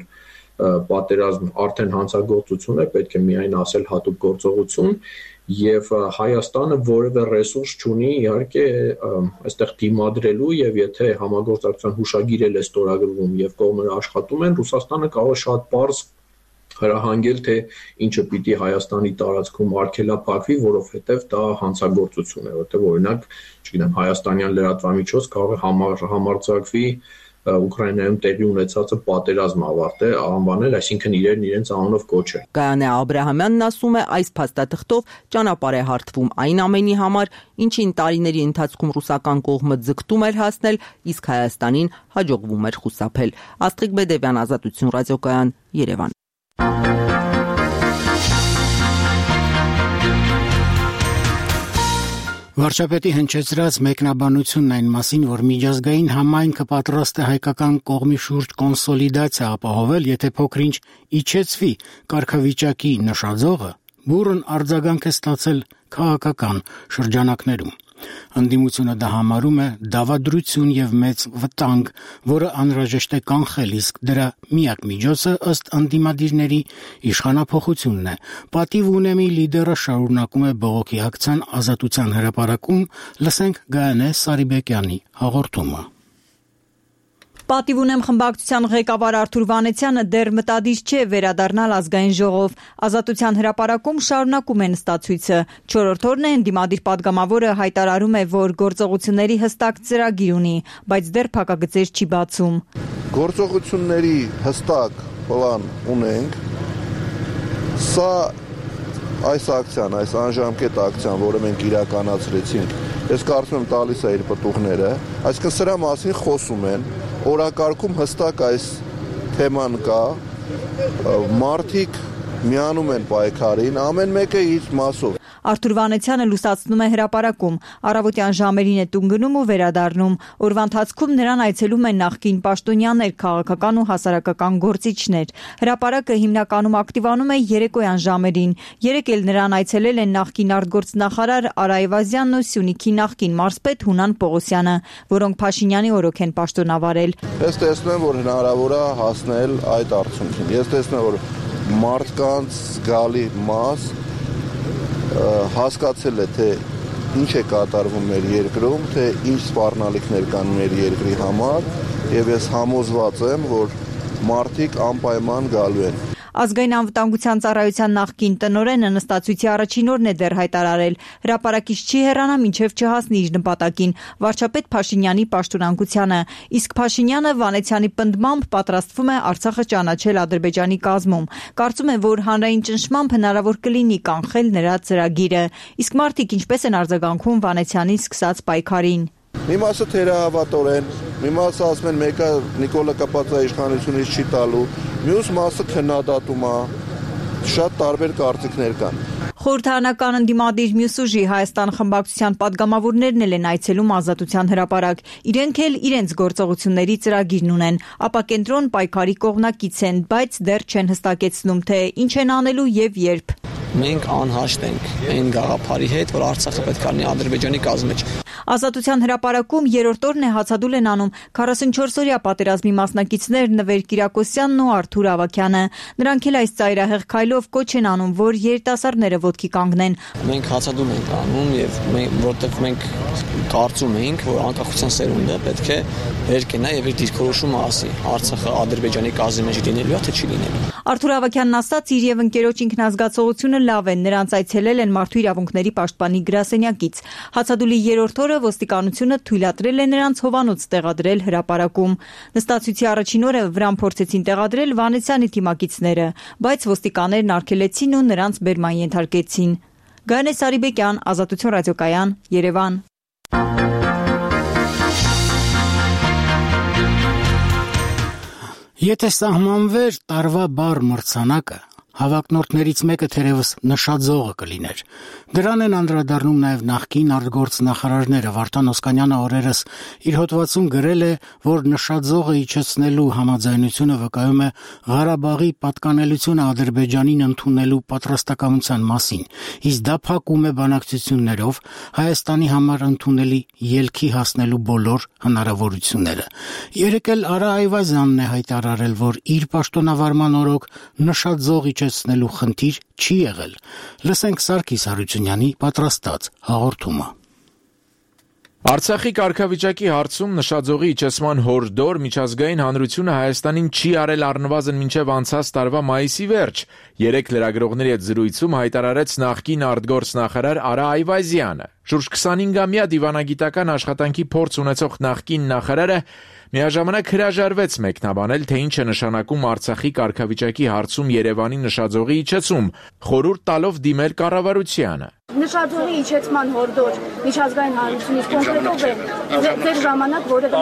M: պատերազմ արդեն հանցագործություն է, պետք է միայն ասել հատուկ գործողություն, եւ Հայաստանը որևէ ռեսուրս չունի իհարկե այստեղ դիմադրելու, եւ եթե համագործակցության հուշագիր է ստորագրվում եւ կողմերը աշխատում են, Ռուսաստանը կարող է շատ պարզ հրահանգել, թե ինչը պիտի Հայաստանի տարածքում արգելափակվի, որովհետեւ դա հանցագործություն է, որտեղ օրինակ, չգիտեմ, հայաստանյան լրատվամիջոց կարող է համարձակվի Ուկրաինայում տեղի ունեցածը պատերազմ անվանել, այսինքն իրենց անունով կոչել։
J: Գայանե Աբրահամյանն ասում է, այս փաստաթղթով ճանապարհ է հարթվում այն ամենի համար, ինչին տարիների ընթացքում ռուսական կողմը ձգտում էր հասնել, իսկ Հայաստանին հաջողվում էր խուսափել։ Աստղիկ Բեդևյան, Ազատություն ռադիոկայան, Երևան։
A: Վարչապետի հնչեցրած մեկնաբանությունն այն մասին, որ միջազգային համայնքը պատրաստ է հայկական կողմի շուրջ կոնսոլիդացիա ապահովել, եթե փոքրինչ իջեցվի կարգավիճակի նշաձողը, բուրըն արձագանք է ստացել քաղաքական շրջանակներում։ Ընդդիմությունը դա համարում է դավադրություն եւ մեծ վտանգ, որը անհրաժեշտ է կանխել, իսկ դրա միակ միջոցը ըստ ընդդիմադիրների իշխանափոխությունն է։ Պատիվ ունեմի լիդերը շարունակում է բողոքի ակցիան Ազատության հրապարակում, լսենք Գայանե Սարիբեկյանի հաղորդումը։
N: Պատիվ ունեմ խմբակցության ղեկավար Արթուր Վանեցյանը դեռ մտադիր չէ վերադառնալ ազգային ժողով։ Ազատության հրապարակում շարունակում են ստացույցը։ 4-րդ օրն է ընդդիմադիր падգամավորը հայտարարում է, որ գործողությունների հստակ ծրագիր ունի, բայց դեռ փակագծեր չի բացում։
O: Գործողությունների հստակ պլան ունենք։ Սա այս ակցիան, այս անժամկետ ակցիան, որը մենք իրականացրեցինք, ես կարծում եմ տալիս է իր պտուղները, այսինքն սրա մասին խոսում են, օրակարգում հստակ այս թեման կա, մարդիկ միանում են պայքարին, ամեն մեկը իր մասով։
N: Արթուր Վանեցյանը լուսացնում է հրապարակում, առավոտյան ժամերին է տուն գնում ու վերադառնում։ Օրվա ընթացքում նրան այցելում են նախկին պաշտոնյաներ, քաղաքական ու հասարակական գործիչներ։ Հրապարակը հիմնականում ակտիվանում է երեկոյան ժամերին։ Երեկ էլ նրան այցելել են նախկին արտգործնախարար Արա Այվազյանն ու Սյունիքի նախկին մարզպետ Հունան Պողոսյանը, որոնք Փաշինյանի օրոք են պաշտոնավարել։
O: Ես տեսնում եմ, որ հնարավոր է հասնել այդ արդյունքին։ Ես տեսնում եմ, որ մարդկանց զգալի մաս հասկացել է, թե ինչ է կատարվում մեր երկրում, թե ինչ սպառնալիքներ կան մեր երկրի համար, եւ ես համոզված եմ, որ մարդիկ անպայման գալու են։
N: Ազգային անվտանգության ծառայության նախկին տնօրենը նստածույցի առաջին օրն է դեռ հայտարարել. հրապարակից չի հեռանա, մինչև չհասնի իր նպատակին՝ վարչապետ Փաշինյանի պաշտոնանկությանը։ Իսկ Փաշինյանը Վանեցյանի պնդմամբ պատրաստվում է Արցախը ճանաչել Ադրբեջանի կազմում։ Կարծում է, որ հանրային ճնշմամբ հնարավոր կլինի կանխել նրա ծրագիրը։ Իսկ մարդիկ ինչպես են արձագանքում Վանեցյանի սկսած պայքարին։
O: Մի մասը թերահավատորեն, մի մասը ասում են մեկը Նիկոլա Կապացա իշխանությունից չի տալու, մյուս մասը քննադատում է, շատ տարբեր կարծիքներ կան։
N: Խորհրդարանական ընդդիմադիր մյուս ուժի Հայաստան խմբակցության падգամավորներն են Այցելում Ազատության հրապարակ։ Իրենք էլ իրենց գործողությունների ծրագիրն ունեն, ապակենտրոն պայքարի կողմնակից են, բայց դեռ չեն հստակեցնում, թե ինչ են անելու եւ երբ։
P: Մենք անհաշտ ենք այն գաղափարի հետ, որ Արցախը պետք է լինի Ադրբեջանի կազմի մեջ։
N: Ազատության հրապարակում երրորդ օրն է հացադուլ են անում 44-օրյա պատերազմի մասնակիցներ Նվեր Կիրակոսյանն ու Արթուր Ավագյանը։ Նրանք էլ այս ծայրահեղ քայլով կոչ են անում, որ երիտասարդները ոտքի կանգնեն։
P: Մենք հացադուլ ենք անում եւ որտեղ մենք կարծում ենք, որ անկախության սերունդը պետք է վեր կենա եւ իր դիրքորոշումը ասի Արցախը Ադրբեջանի կազմի մեջ լինելու է թե չի լինելու։
N: Արթուր Ավագյանն ասաց, իր եւ ընկերոջ ինքնազգացողությունը լավ է, նրանց այցելել են Մարդու իրավունքների պաշտպանի գրասենյակից։ Հացադուլի երրորդ օրը ոստիկանությունը թույլատրել է նրանց հովանոց տեղադրել հրապարակում։ Նստածույցի առաջին օրը վրան փորձեցին տեղադրել Վանեցյանի թիմակիցները, բայց ոստիկաններն արգելեցին ու նրանց բերման ենթարկեցին։ Գայանե Սարիբեկյան, Ազատություն ռադիոկայան, Երևան։
A: Եթե սահմանվեր տարվա բառ մրցանակը, հավակնորդներից մեկը թերևս նշաձողը կլիներ։ Դրան են անդրադառնում նաև նախկին արտգործնախարարները։ Վարդան Օսկանյանը օրերս իր հոդվածում գրել է, որ նշաձողը իջեցնելու համաձայնությունը վկայում է Ղարաբաղի պատկանելությունը Ադրբեջանին ընդունելու պատրաստակամության մասին, իսկ դա փակում է բանակցություններով Հայաստանի համար ընդունելի ելքի հասնելու բոլոր հնարավորությունները։ Երեկ էլ Արա Այվազյանն է հայտարարել, որ իր պաշտոնավարման օրոք նշաձող իջեցնելու խնդիր չի եղել։ Լսենք Սարգիս Հարությունյանի պատրաստած հաղորդումը։
Q: Արցախի կարգավիճակի հարցում նշաձողի իջեցման հորդոր միջազգային հանրությունը Հայաստանին չի արել առնվազն մինչև անցած տարվա մայիսի վերջ։ Երեկ լրագրողների հետ զրույցում հայտարարեց նախկին արտգործնախարար Արա Այվազյանը։ Շուրջ 25-ամյա դիվանագիտական աշխատանքի փորձ ունեցող նախկին նախարարը միաժամանակ հրաժարվեց մեկնաբանել, թե ինչ է նշանակում Արցախի կարգավիճակի հարցում Երևանի նշաձողի իջեցում, խորհուրդ տալով դիմել կառավարությանը։
R: Նշաձողի իջեցման հորդոր միջազգային հանրությունից կոնկրետով է ձեր ժամանակ որևէ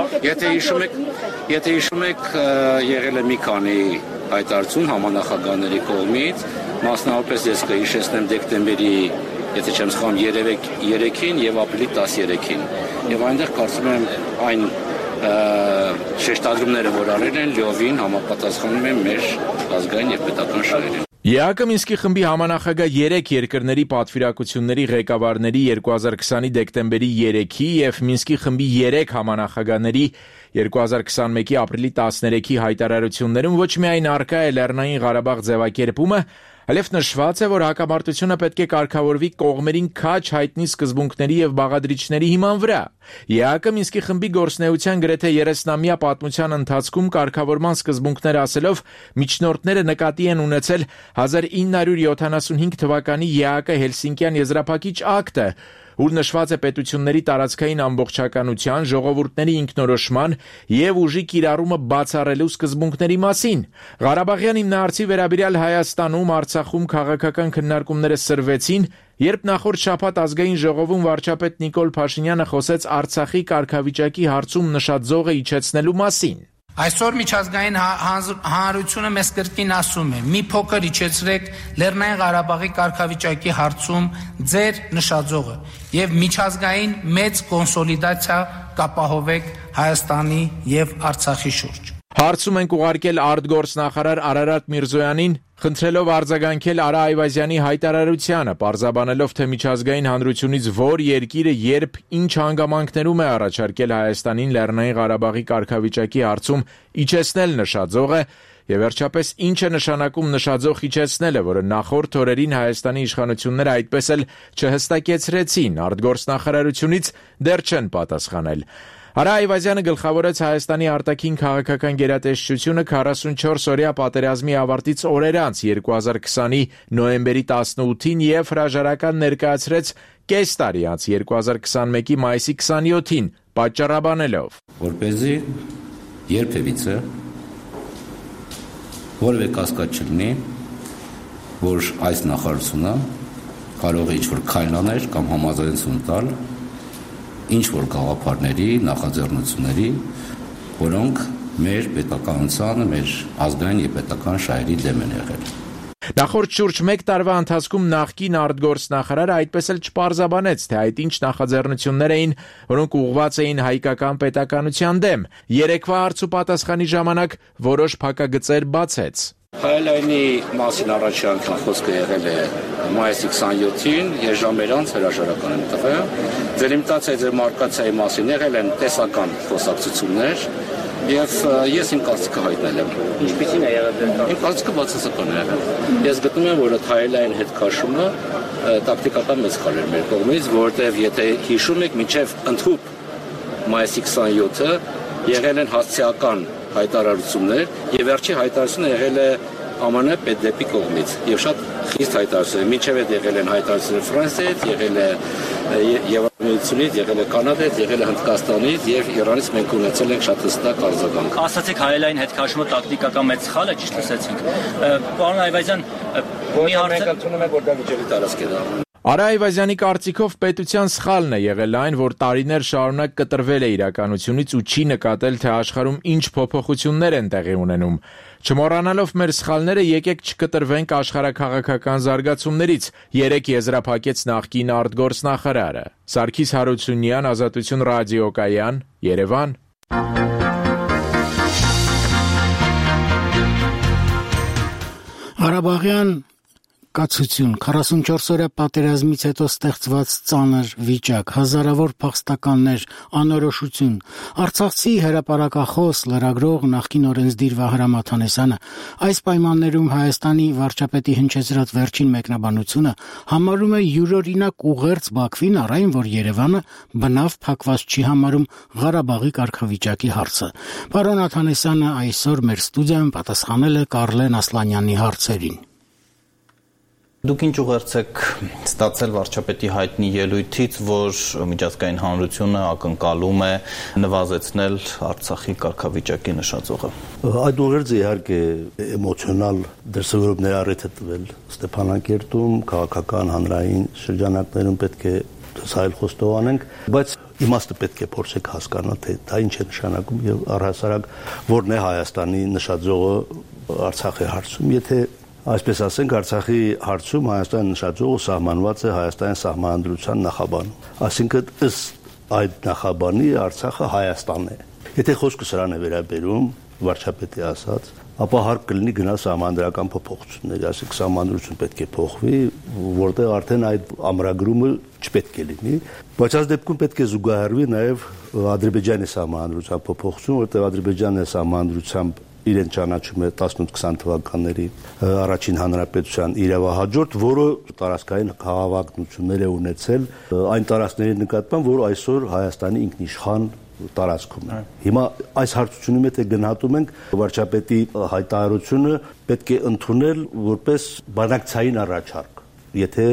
S: Եթե հիշում եք, եղել է մի քանի հայտարարություն համանախագահների կողմից, մասնավորապես ես կհիշեցնեմ դեկտեմբերի, եթե չեմ սխալվում, 3-ին եւ ապրիլի 13-ին։ Եվ այնտեղ կարծում եմ այն շեշտադրումները, որ արել են, լիովին համապատասխանում են մեր ազգային եւ պետական շահերին։
Q: ԵԱԿ Մինսկի խմբի համանախագահ 3 երկրների պատվիրակությունների ղեկավարների 2020-ի դեկտեմբերի 3-ի եւ Մինսկի խմբի 3 համանախագահների 2021-ի ապրիլի 13-ի հայտարարություններում ոչ միայն առկա է Լեռնային Ղարաբաղ ձևակերպումը, այլև նշված է, որ հակամարտությունը պետք է կարգավորվի կողմերին քաջ հայտնի սկզբունքների եւ բաղադրիչների հիման վրա։ ԵԱԿ Մինսկի խմբի գործնեության գրեթե 30-ամյա պատմության ընթացքում կարգավորման սկզբունքներ ասելով միջնորդները նկատի են ունեցել 1975 թվականի ԵԱԿ Հելսինկյան եզրափակիչ ակտը, ուր նշված է պետությունների տարածքային ամբողջականության, ժողովուրդների ինքնորոշման եւ ուժի կիրառումը բացառելու սկզբունքների մասին։ Ղարաբաղյան հիմնահարցի վերաբերյալ Հայաստանում, Արցախում քաղաքական քննարկումները սրվեցին, երբ նախորդ շաբաթ ազգային ժողովում վարչապետ Նիկոլ Փաշինյանը խոսեց Արցախի կարգավիճակի հարցում նշած զոհը իջեցնելու մասին։
T: Այսօր միջազգային հանրությունը մեզ կրկին ասում է՝ մի փոքր իջեցրեք Լեռնային Ղարաբաղի կարգավիճակի հարցում ձեր նշաձողը եւ միջազգային մեծ կոնսոլիդացիա կապահովեք Հայաստանի եւ Արցախի շուրջ։
Q: Հարցում ենք ուղարկել արտգործնախարար Արարատ Միրզոյանին, խնդրելով արձագանքել Արա Այվազյանի հայտարարությանը, պարզաբանելով, թե միջազգային հանրությունից որ երկիրը երբ ինչ հանգամանքներում է առաջարկել Հայաստանին Լեռնային Ղարաբաղի կարգավիճակի հարցում իջեցնել նշաձողը, եւ վերջապես ինչ է նշանակում նշաձող իջեցնելը, որը նախորդ օրերին Հայաստանի իշխանությունները այդպես էլ չհստակեցրեցին, արտգործնախարարությունից դեռ չեն պատասխանել։ Արա Այվազյանը գլխավորեց Հայաստանի արտաքին քաղաքական գերատեսչությունը 44-օրյա պատերազմի ավարտից օրեր անց 2020-ի նոյեմբերի 18-ին եւ հրաժարական ներկայացրեց կես տարի անց 2021-ի մայիսի 27-ին, պատճառաբանելով.
S: որպեսզի երբևիցե որևէ կասկած չլինի, որ այս նախարարությունը կարող է ինչ-որ քայլ անել կամ համաձայնություն տալ ինչ-որ գաղափարների, նախաձեռնությունների, որոնք մեր պետականությանը, մեր ազգային եւ պետական շահերի դեմ են եղել։
Q: Նախորդ շուրջ 1 տարվա ընթացքում նախկին արտգործնախարարը այդպես էլ չպարզաբանեց, թե այդ ինչ նախաձեռնություններ էին, որոնք ուղղված էին հայկական պետականության դեմ։ Երեկվա հարց ու պատասխանի ժամանակ որոշ փակագծեր բացեց։
S: Հայելայնի մասին առաջի անգամ խոսքը եղել է մայիսի 27-ին, երժամեր անց հրաժարական են տվել։ Դելիմիտացիայի ձեր մարկացիայի մասին եղել են տեսական խոսակցություններ եւ ես իմ կարծիքը հայտնել եմ։ Ինչպիսին է եղել դա։ Իմ կարծիքը բացասական է եղել։ Ես գտնում եմ, որ հայելային հետ քաշումը տակտիկական մեծ խալ էր մեր կողմից, որովհետեւ եթե հիշում եք, մինչեւ ընդհուպ մայիսի 27-ը եղել են հասցեական հայտարարություններ եւ վերջի հայտարարությունը եղել է ԱՄՆ պետդեպի կողմից եւ շատ խիստ հայտարարություններ, մինչեւ այդ եղել են հայտարարություններ Ֆրանսիայից, եղել է Եվրամիությունից, եղել է Կանադայից, եղել է Հնդկաստանից եւ Իրանից մենք ունեցել ենք շատ հստակ արձագանք։ Ասացիք հայելային հետ քաշումը տակտիկական մեծ սխալ է, ճիշտ լսեցինք։ Պարոն Այվազյան, մի հարց ընդունում եմ, որ դա վիճելի տարածք է դառնում։
Q: Արա Այվազյանի կարծիքով պետության սխալն է եղել այն, որ տարիներ շարունակ կտրվել է իրականությունից ու չի նկատել, թե աշխարհում ինչ փոփոխություններ են տեղի ունենում։ Չմոռանալով մեր սխալները, եկեք չկտրվենք աշխարհաքաղաքական զարգացումներից, երեք եզրափակեց նախկին արտգործնախարարը։ Սարգիս Հարությունյան, Ազատություն ռադիոկայան, Երևան։
A: Ղարաբաղյան կացություն 44-օրյա պատերազմից հետո ստեղծված ծանր վիճակ, հազարավոր փախստականներ, անորոշություն։ Արցախցի հրապարակախոս, լրագրող նախկին օրենսդիր Վահրամ Աթանեսյանը այս պայմաններում Հայաստանի վարչապետի հնչեցրած վերջին մեկնաբանությունը համարում է յուրօրինակ ուղերձ Բաքվին, առայն որ Երևանը բնավ փակված չի համարում Ղարաբաղի կարգավիճակի հարցը։ Պարոն Աթանեսյանը այսօր մեր ստուդիայում պատասխանել է Կարլեն Ասլանյանի հարցերին։
G: Դուք ինչ ուղերձ եք ստացել վարչապետի հայտնի ելույթից, որ միջազգային հանրությունը ակնկալում է նվազեցնել Արցախի կարգավիճակի նշաձողը։
U: Այդ ուղերձը իհարկե էմոցիոնալ դրսևորումներ առիթ է տվել Ստեփանակերտում, քաղաքական հանրային շրջանակներում պետք է սայլ խոստով անենք, բայց իմաստը պետք է փորձեք հասկանալ, թե դա ինչ է նշանակում եւ առհասարակ որն է Հայաստանի նշաձողը Արցախի հարցում, եթե այսպես ասենք, Արցախի հարցում Հայաստանի նշաձողը սահմանված է Հայաստանի սահմանադրության նախաբանում։ Այսինքն ըստ այդ նախաբանի Արցախը Հայաստանն է։ Եթե խոսքը սրան է վերաբերում, վարչապետի ասած, ապա հարկ կլինի գնալ սահմանադրական փոփոխությունների, այսինքն սահմանադրություն պետք է փոխվի, որտեղ արդեն այդ ամրագրումը չպետք է լինի, բայց այս դեպքում պետք է զուգահեռվի նաև Ադրբեջանի սահմանադրության փոփոխություն, որտեղ Ադրբեջանի սահմանադրությամբ իրեն ճանաչում է 18-20 թվականների առաջին հանրապետության իրավահաջորդ, որը տարածքային քաղաքականություններ է ունեցել այն տարածքների նկատմամբ, որ այսօր Հայաստանի ինքնիշխան տարածքում է։ Հիմա այս հարցությունում եթե գնահատում ենք վարչապետի հայտարարությունը պետք է ընդունել որպես բանակցային առաջարկ։ Եթե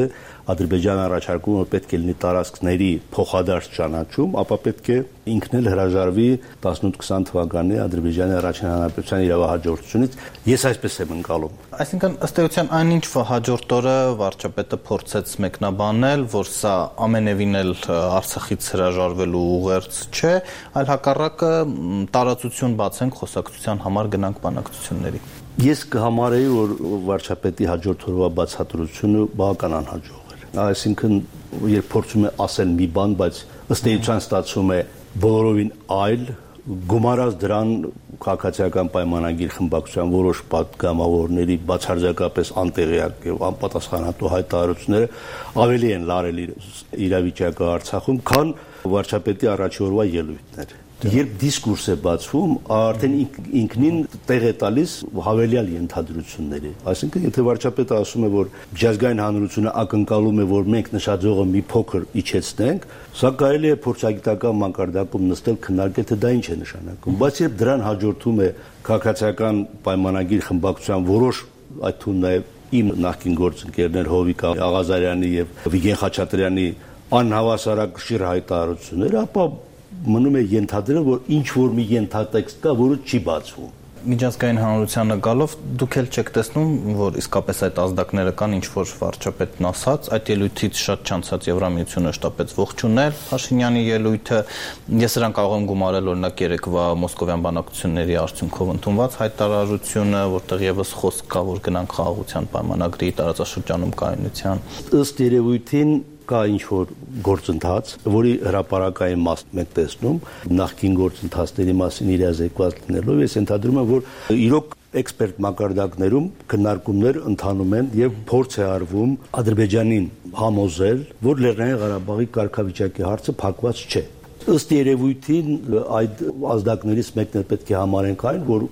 U: Ադրբեջանը առաջարկում որ պետք է լինի տարածքների փոխադարձ ճանաչում, ապա պետք է ինքն էլ հրաժարվի 18-20 թվականի Ադրբեջանի առաջին հանրապետության իրավահաջորդությունից։ Ես այսպես եմ ընկալում։
G: Այսինքն ըստ էության այնինչ հաջորդ օրը վարչապետը փորձեց մեկնաբանել, որ սա ամենևին էլ Արցախից հրաժարվելու ուղերձ չէ, այլ հակառակը տարածություն բացենք խոսակցության համար գնանք բանակցությունների։
U: Ես կհամարեի, որ վարչապետի հաջորդ օրվա բացատրությունը բավական անհաջող էր։ Այսինքն, երբ փորձում է ասել մի բան, բայց ըստ էության ստացվում է բոլորովին այլ, գումարած դրան քաղաքացիական պայմանագիր խմբակցության որոշ պատգամավորների բացարձակապես անտեղյակ եւ անպատասխանատու հայտարարությունները ավելի են լարել իրավիճակը Արցախում, քան վարչապետի առաջի օրվա ելույթներ։ Երբ դիսկուրս է բացվում, արդեն ինքնին տեղ է տալիս հավելյալ ենթադրությունների։ Այսինքն, եթե վարչապետը ասում է, որ միջազգային հանրությունը ակնկալում է, որ մենք նշաձողը մի փոքր իջեցնենք, սա կարելի է փորձագիտական մակարդակում նստել քննարկել, թե դա ինչ է նշանակում։ Բայց երբ դրան հաջորդում է քաղաքացիական պայմանագիր խմբակցության որոշ, այդ թվում նաև իմ նախկին գործընկերներ Հովիկ Աղազարյանի եւ Վիգեն Խաչատրյանի անհավասարակշիռ հայտարարությունները, ապա մնում է ենթադրել, որ ինչ-որ մի ենթատեքստ կա, որը չի բացվում։
G: Միջազգային հանրությանը գալով դուք էլ չեք տեսնում, որ իսկապես այդ ազդակները կան, ինչ-որ վարչապետն ասաց, այդ ելույթից շատ չանցած Եվրամիությունը շտապեց ողջունել Փաշինյանի ելույթը։ Ես նրան կարող եմ գումարել օրինակ երեկվա մոսկովյան բանակցությունների արդյունքով ընդունված հայտարարությունը, որտեղ եւս խոսք կա, որ գնանք խաղաղության պայմանագրի տարածաշրջանում կայունության։
U: Ըստ երևույթին կա ինչ-որ գործընթաց, որի հրապարակային մասն մենք տեսնում, նախկին գործընթացների մասին իրազեկված լինելով, ես ենթադրում եմ, որ իրոք էքսպերտ մակարդակներում քննարկումներ ընթանում են եւ փորձ է արվում Ադրբեջանին համոզել, որ Լեռնային Ղարաբաղի կարգավիճակի հարցը փակված չէ։ Ըստ երևույթին այդ ազդակներից մեկն էլ պետք է համարենք այն, որ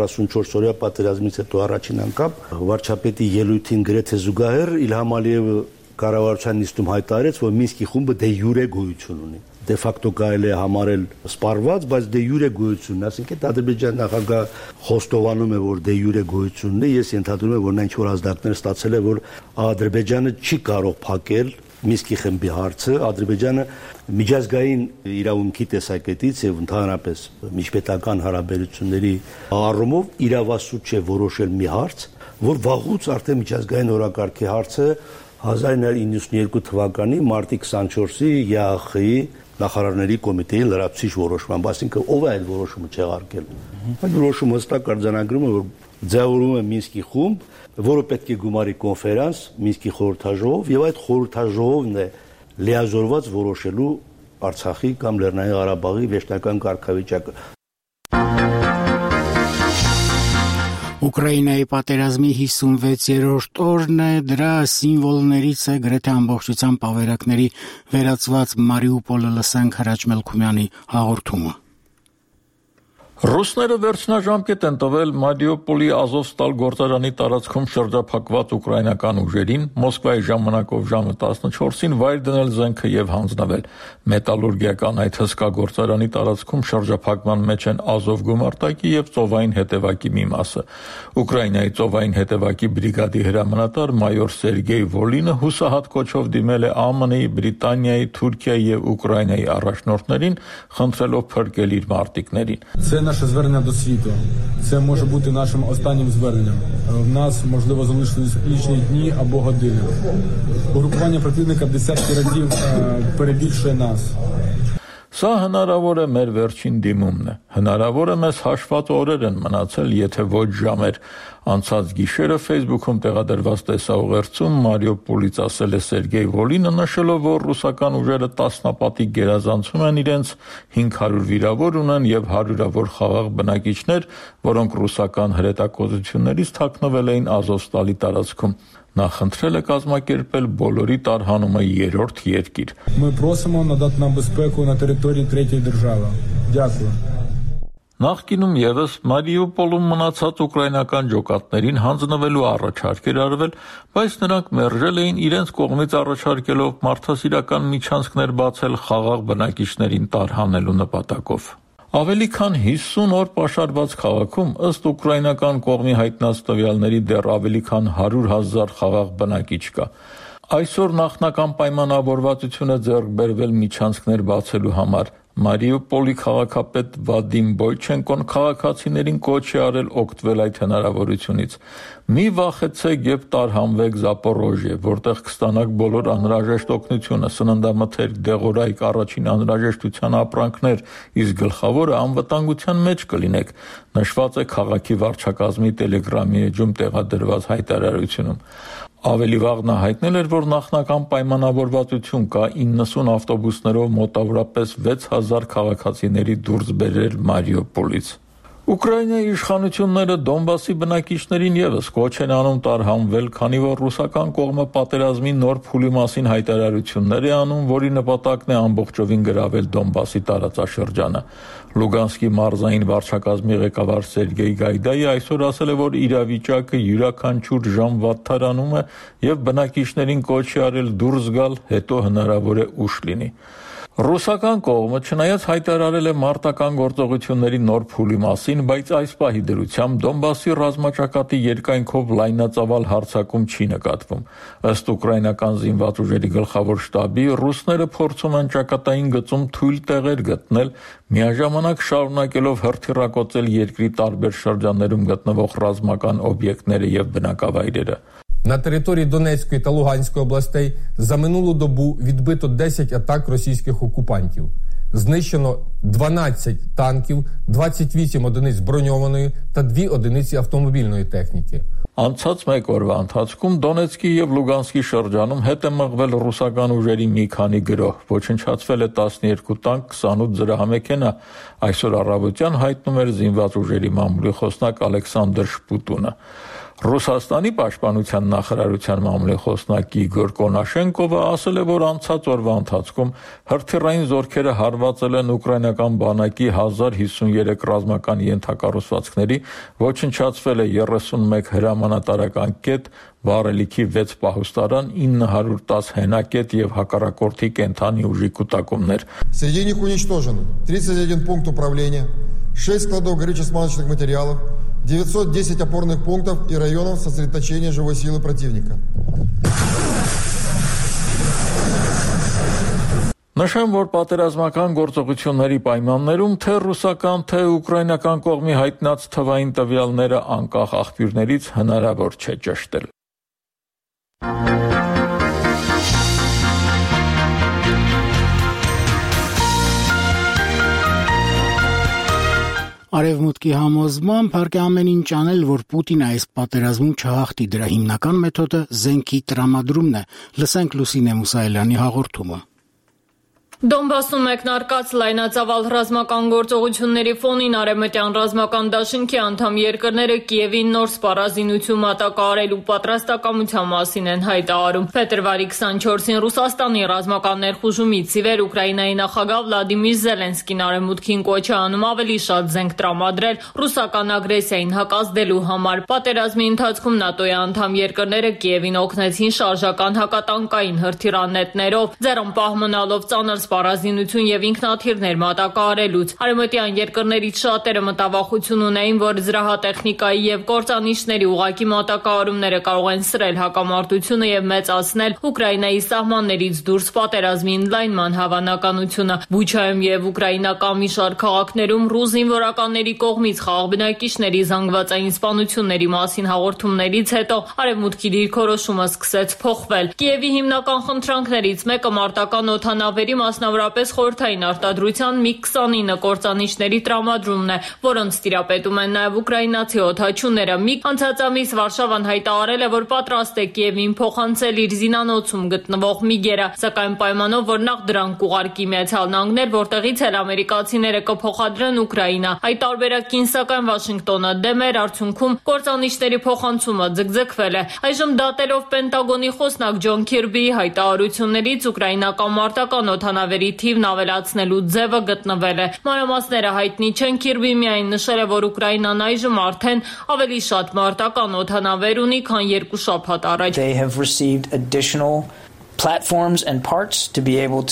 U: 44 օրյա պատերազմից հետո առաջին անգամ վարչապետի ելույթին գրեթե զուգահեռ Իլհամ Ալիևը կառավարության նիստում հայտարարեց, որ Մինսկի խումբը դե յուրե գոյություն ունի։ Դե ֆակտո կարելի է համարել սպառված, բայց դե յուրե գոյություն, այսինքն Ադրբեջանի նախագահ խոստովանում է, որ դե յուրե գոյություն ունի, ես ենթադրում եմ, որ նա ինչ-որ ազդակներ ստացել է, որ Ադրբեջանը չի կարող փակել Մինսկի խմբի հարցը, Ադրբեջանը միջազգային իրավունքի տեսակետից եւ ընդհանրապես միջպետական հարաբերությունների առումով իրավասու չէ որոշել մի հարց, որ վաղուց արդեն միջազգային օրակարգի հարցը 1992 թվականի մարտի 24-ի ԵԱԽ-ի նախարարների կոմիտեի լրացուցիչ որոշմամբ, այսինքն ով է այդ որոշումը չեղարկել։ Այդ որոշումը հստակ արձանագրում է, որ ձևավորվում է Մինսկի խումբ, որը պետք է գումարի կոնֆերանս Մինսկի խորհրդաժողով, եւ այդ խորհրդաժողովն է լիազորված որոշելու Արցախի կամ Լեռնային Ղարաբաղի վերջնական կարգավիճակը։
A: Ուկրաինայի պատերազմի 56-րդ օրն է, դրա սիմվոլներից է գրեթե ամբողջությամբ ավերակների վերածված Մարիուպոլը, լսենք Հրաչ Մելքումյանի հաղորդումը։
B: Ռուսները վերջնաժամկետ են տվել Մարիուպոլի Ազովստալ գործարանի տարածքում շրջափակված ուկրաինական ուժերին, Մոսկվայի ժամանակով ժամը 14-ին վայր դնել զենքը եւ հանձնվել։ Մետալուրգիական այդ հսկա գործարանի տարածքում շրջափակման մեջ են Ազով գումարտակի եւ ծովային հետևակի մի մասը։ Ուկրաինայի ծովային հետևակի բրիգադի հրամանատար մայոր Սերգեյ Վոլինը հուսահատ կոչով դիմել է ԱՄՆ-ի, Բրիտանիայի, Թուրքիայի եւ Ուկրաինայի առաջնորդներին, խնդրելով փրկել իր մարտիկներին։
V: Наше звернення до світу. Це може бути нашим останнім зверненням. В нас, можливо, залишились лічні дні або години. Угрупування противника в десятки разів перебільшує нас.
B: Սա հնարավոր է մեր վերջին դիմումն է։ Հնարավոր է մեզ հաշված օրեր են մնացել, եթե ոչ ժամեր։ Անցած գիշերը Facebook-ում տեղադրված տեսաուղերձում Մարիուպոլից ասել է Սերգեյ Վոլինը, նշելով, որ ռուսական ուժերը տասնապատիկ գերազանցում են իրենց, 500 վիրավոր ունեն եւ հարյուրավոր խաղաղ բնակիչներ, որոնք ռուսական հրետակոծություններից թաքնվել էին Ազովստալի տարածքում։ Նա խնդրել է կազմակերպել բոլորի տարհանումը երրորդ երկիր։
V: Ми просимо надати нам безпеку на території третьої держави. Дякую.
B: Նախկինում եւս Մարիուպոլում մնացած ուկրաինական ջոկատներին հանձնվելու առաջարկ էր արվել, բայց նրանք մերժել էին իրենց կողմից առաջարկելով մարդասիրական միջանցքներ բացել խաղաղ բնակիչներին տարհանելու նպատակով։ Ավելի քան 50 օր պաշարված քաղաքում ըստ ուկրաինական կողմի հայտնած տվյալների դեռ ավելի քան 100,000 խաղաղ բնակիչ կա։ Այսօր նախնական պայմանավորվածությունը ձեռք բերվել միջանցքներ բացելու համար։ Մարիուպոլի քաղաքապետ Վադիմ Բոյչենկոն քաղաքացիներին կոչ է արել օգտվել այդ հնարավորությունից։ Մի վախեցեք եւ տարհանվեք Զապորոժիե, որտեղ կստանաք բոլոր անհրաժեշտ օգնությունը, սննդամթերք, դեղորայք, առաջին անհրաժեշտության ապրանքներ, իսկ գլխավորը անվտանգության մեջ կլինեք, նշված է քաղաքի վարչակազմի Տելեգրամի էջում տեղադրված հայտարարությունում։ Ավելի վաղ նա հայտնել էր, որ նախնական պայմանավորվածություն կա 90 ավտոբուսներով մոտավորապես 6000 քաղաքացիների դուրս բերել Մարիուպոլից։ Ուկրաինայի իշխանությունները Դոնբասի բնակիչներին եւս կոչ են անում տարհանվել, քանի որ ռուսական կողմը պատերազմի նոր փուլի մասին հայտարարություններ է անում, որի նպատակն է ամբողջովին գրավել Դոնբասի տարածաշրջանը։ Լուգանսկի մարզային վարչակազմի ղեկավար Սերգեյ Գայդայի այսօր ասել է, որ իրավիճակը յուրաքանչյուր ժամ վատթարանում է եւ բնակիչներին կոչ է արել դուրս գալ, հետո հնարավոր է ուշ լինի։ Ռուսական կողմը չնայած հայտարարել է մարտական գործողությունների նոր փուլի մասին, բայց այս պահի դրությամբ Դոնբասի ռազմաճակատի երկայնքով լայնածավալ հարձակում չի նկատվում։ Ըստ ուկրաինական զինված ուժերի գլխավոր շտաբի, ռուսները փորձում են ճակատային գծում թույլ տեղեր գտնել, միաժամանակ շարունակելով հրթիռակոծել երկրի տարբեր շրջաններում գտնվող ռազմական օբյեկտները եւ бенакавайрերը։
D: На території Донецької та Луганської областей за минулу добу відбито 10 атак російських окупантів. Знищено 12 танків, 28 одиниць броньованої та 2 одиниці автомобільної техніки.
B: Անցած մեկ օրվա ընթացքում Դոնեցկի եւ Լուգանսկի շրջանում հետ է մղվել ռուսական ուժերի մի քանի գրոհ, ոչնչացվել է 12 տանկ, 28 զրահամեքենա, այսօր առավոտյան հայտնում էր զինված ուժերի մամուլի խոսնակ Ալեքսանդր Շպուտունը։ Ռուսաստանի պաշտպանության նախարարության մամուլի խոսնակ Իգոր Կոնաշենկովը ասել է, որ անցած օրվա ընթացքում հրթիռային զորքերը հարվածել են ուկրաինական բանակի 1053 ռազմական ենթակառուցվածքների, ոչնչացվել է 31 հրամանատարական կետ, վառելիքի 6 պահուստարան, 910 հենակետ եւ հակառակորդի կենթանի ուժի կուտակումներ։
E: Среди них уничтожено 31 пункт управления, 6 складов горюче-смазочных материалов, 910 опорных пунктов и районов сосредоточения живой силы противника.
B: Նշեմ, որ պատերազմական գործողությունների պայմաններում թե ռուսական, թե ուկրաինական կողմի հայտնած թվային տվյալները անկախ աղբյուրներից հնարավոր չէ ճշտել։
A: Արևմուտքի համոզմամբ հարկ է ամեն ինչ անել, որ Պուտինը այս պատերազմում չհաղթի, դրա հիմնական մեթոդը զենքի տրամադրումն է։ Լսենք Լուսինե Մուսայելյանի հաղորդումը։
F: Դոնբասում մեկնարկած լայնածավալ ռազմական գործողությունների ֆոնին արևմտյան ռազմական դաշինքի անդամ երկրները Կիևին նոր սպառազինություն մատակարարելու պատրաստակամության մասին են հայտարարում։ Փետրվարի 24-ին Ռուսաստանի ռազմական ներխուժումից ի վեր Ուկրաինայի նախագահ Վլադիմիր Զելենսկին արևմուտքին կոչ է անում ավելի շատ զենք տրամադրել ռուսական ագրեսիային հակազդելու համար։ Պատերազմի ընթացքում ՆԱՏՕ-ի անդամ երկրները Կիևին օգնեցին շարժական հակատանկային հրթիռանետներով, ձեռնպահ մնալով ծանր սպառազինություն եւ ինքնաթիռներ մատակարարելուց։ Արևմտյան երկրներից շատերը մտավախություն ունեին, որ զրահատեխնիկայի եւ կործանիչների ուղակի մատակարարումները կարող են սրել հակամարտությունը եւ մեծացնել Ուկրաինայի սահմաններից դուրս պատերազմի ընդլայնման հավանականությունը։ Բուչայում եւ ուկրաինական մի շարք քաղաքներում ռուս զինվորականների կողմից խաղաղ բնակիչների զանգվածային սպանությունների մասին հաղորդումներից հետո արևմուտքի դիրքորոշումը սկսեց փոխվել։ Կիևի հիմնական խնդրանքներից մեկը մարտական օդանավերի մասնավորապես խորհրդային արտադրության MiG-29 կործանիչների տրամադրումն է, որոնց տիրապետում են նաև ուկրաինացի օդաչուները։ MiG անցած ամիս Վարշավան հայտարարել է, որ պատրաստ է Կիևին փոխանցել իր զինանոցում գտնվող MiG-երը, սակայն պայմանով, որ նախ դրանք կուղարկի Միացյալ Նահանգներ, որտեղից էլ ամերիկացիները կփոխադրեն Ուկրաինա։ Այդ տարբերակին սակայն Վաշինգտոնը դեմ էր, արդյունքում կործանիչների փոխանցումը ձգձգվել է։ Այժմ դատելով Պենտագոնի խոսնակ Ջոն Քիրբիի հայտարարություններից ուկրաինական մարտական օդանավերի թիվն ավելացնելու ձևը գտնվել է։ Մանրամասները հայտնի չեն։ Քիրբի միայն նշել է, որ Ուկրաինան այժմ արդեն ավելի շատ մարտական օդանավեր ունի, քան 2 շաբաթ առաջ։
C: platforms and parts to be able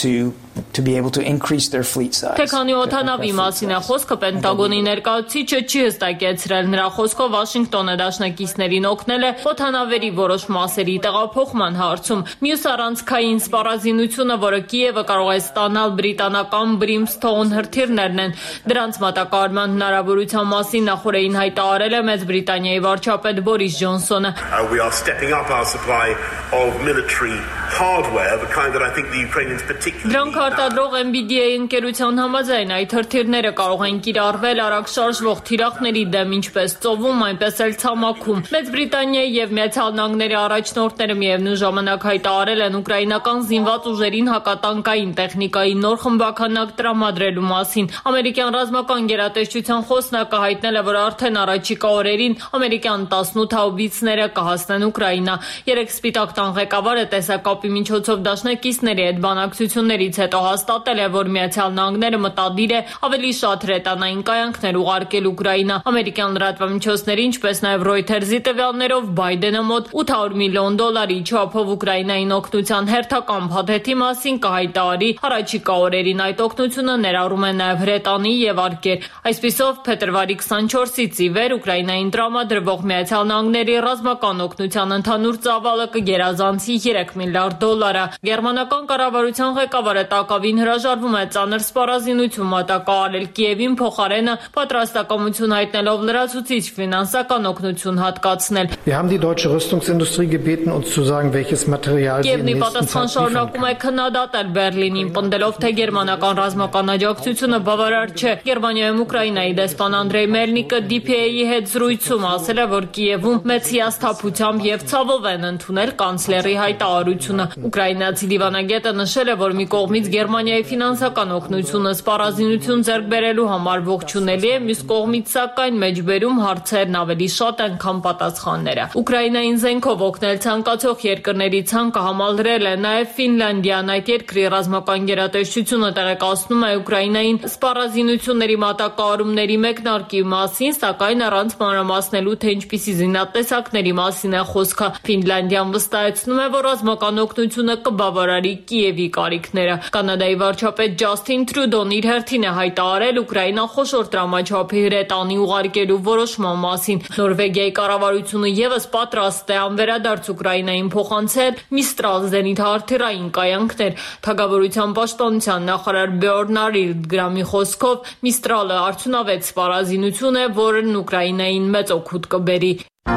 C: to increase their fleet size.
F: Թե քանի օդանավի մասին է խոսքը, Պենտագոնի ներկայացուցիչը չի հստակեցրել։ Նրա խոսքով Վաշինգտոնը դաշնակիցներին օգնել է օդանավերի որոշ մասերի տեղափոխման հարցում։ Մյուս առանցքային սպառազինությունը, որը Կիևը կարող է ստանալ բրիտանական Brimstone հրթիռներն են, դրանց մատակարարման հնարավորության մասին նախորդին հայտարարել է Մեծ Բրիտանիայի վարչապետ Բորիս Ջոնսոնը։
H: We are stepping up our supply of military hardware, the kind that I think the Ukrainians particularly
F: Դրանք արտադրող MBDA ընկերության համաձայն այդ հրթիռները կարող են կիրառվել արագ շարժվող թիրախների դեմ ինչպես ծովում, այնպես էլ ցամաքում։ Մեծ Բրիտանիայի եւ Միացյալ Նահանգների առաջնորդները միևնույն ժամանակ հայտարարել են ուկրաինական զինված ուժերին հակատանկային տեխնիկայի նոր խմբականակ տրամադրելու մասին։ Ամերիկյան ռազմական գերատեսչության խոսնակը հայտնել է, որ արդեն առաջիկա օրերին ամերիկյան 18 հաուբիցները կհասնեն Ուկրաինա։ Երեք Սպիտակ տան ղեկավարը տեսակապի միջոցով դաշնակիցների հետ բանակցություններից հետո հաստատել է, որ Միացյալ Նահանգները մտադիր է ավելի շատ հրետանային կայանքներ ուղարկել Ուկրաինա։ Ամերիկյան լրատվամիջոցների, ինչպես նաև Reuters-ի տվյալներով Բայդենը մոտ $800 միլիոն չափով Ուկրաինային օգնության հերթական փաթեթի մասին կհայտարարի առաջիկա օրերին։ Այդ օգնությունը ներառում է նաև հրետանի եւ արկեր։ Այսպիսով, փետրվարի 24-ից ի վեր Ուկրաինային տրամադրվող Միացյալ Նահանգների ռազմական օգնության ընդհանուր ծավալը կգերազանցի $3 միլիարդ։ Գերմանական կառավարության ղեկավարը տակավին հրաժարվում է ծանր սպառազինություն մատակարարել Կիևին, փոխարենը պատրաստակամություն հայտնելով լրացուցիչ ֆինանսական օգնություն հատկացնել։
W: Wir haben die deutsche Rüstungsindustrie gebeten, uns zu sagen, welches Material sie in
F: Կիևնի պատասխան շարունակում է քննադատել Բերլինին, պնդելով, թե գերմանական ռազմական աջակցությունը բավարար չէ։ Գերմանիայում Ուկրաինայի դեսպան Անդրեյ Մելնիկը DPA-ի հետ զրույցում ասել է, որ Կիևում մեծ հիասթափությամբ եւ ցավով են ընդունել կանցլերի հայտարարությունը։ Ուկրաինացի դիվանագետը նշել է, որ մի կողմից Գերմանիայի ֆինանսական օգնությունը սպառազինություն ձեռք բերելու համար ողջունելի է, մյուս կողմից սակայն մեջբերում հարցերն ավելի շատ են, քան պատասխանները։ Ուկրաինային զենքով օգնել ցանկացող երկրների ցանկը համալրել է նաև Ֆինլանդիան։ Այդ երկրի ռազմական գերատեսչությունը տեղեկացնում է Ուկրաինային սպառազինությունների մատակարարումների մեկնարկի մասին, սակայն առանց մանրամասնելու, թե ինչպիսի զինատեսակների մասին է խոսքը։ Ֆինլանդիան վստահեցնում է, որ ռազմական օգնությունը կբավարարի Կիևի կարիքները։ Կանադայի վարչապետ Ջասթին Տրյուդոն իր հերթին է հայտարարել Ուկրաինան խոշոր տրամաչափի հրետանի ուղարկելու որոշման մասին։ Նորվեգիայի կառավարությունը եւս պատրաստ է անվերադարձ Ուկրաինային փոխանցել Միստրալ զենիթ հրթիռային կայանքներ։ Թագավորության պաշտպանության նախարար Բյորն Արիլդգրամի խոսքով Միստրալը արդյունավետ սպառազինություն է, որն Ուկրաինային մեծ օգուտ կբերի։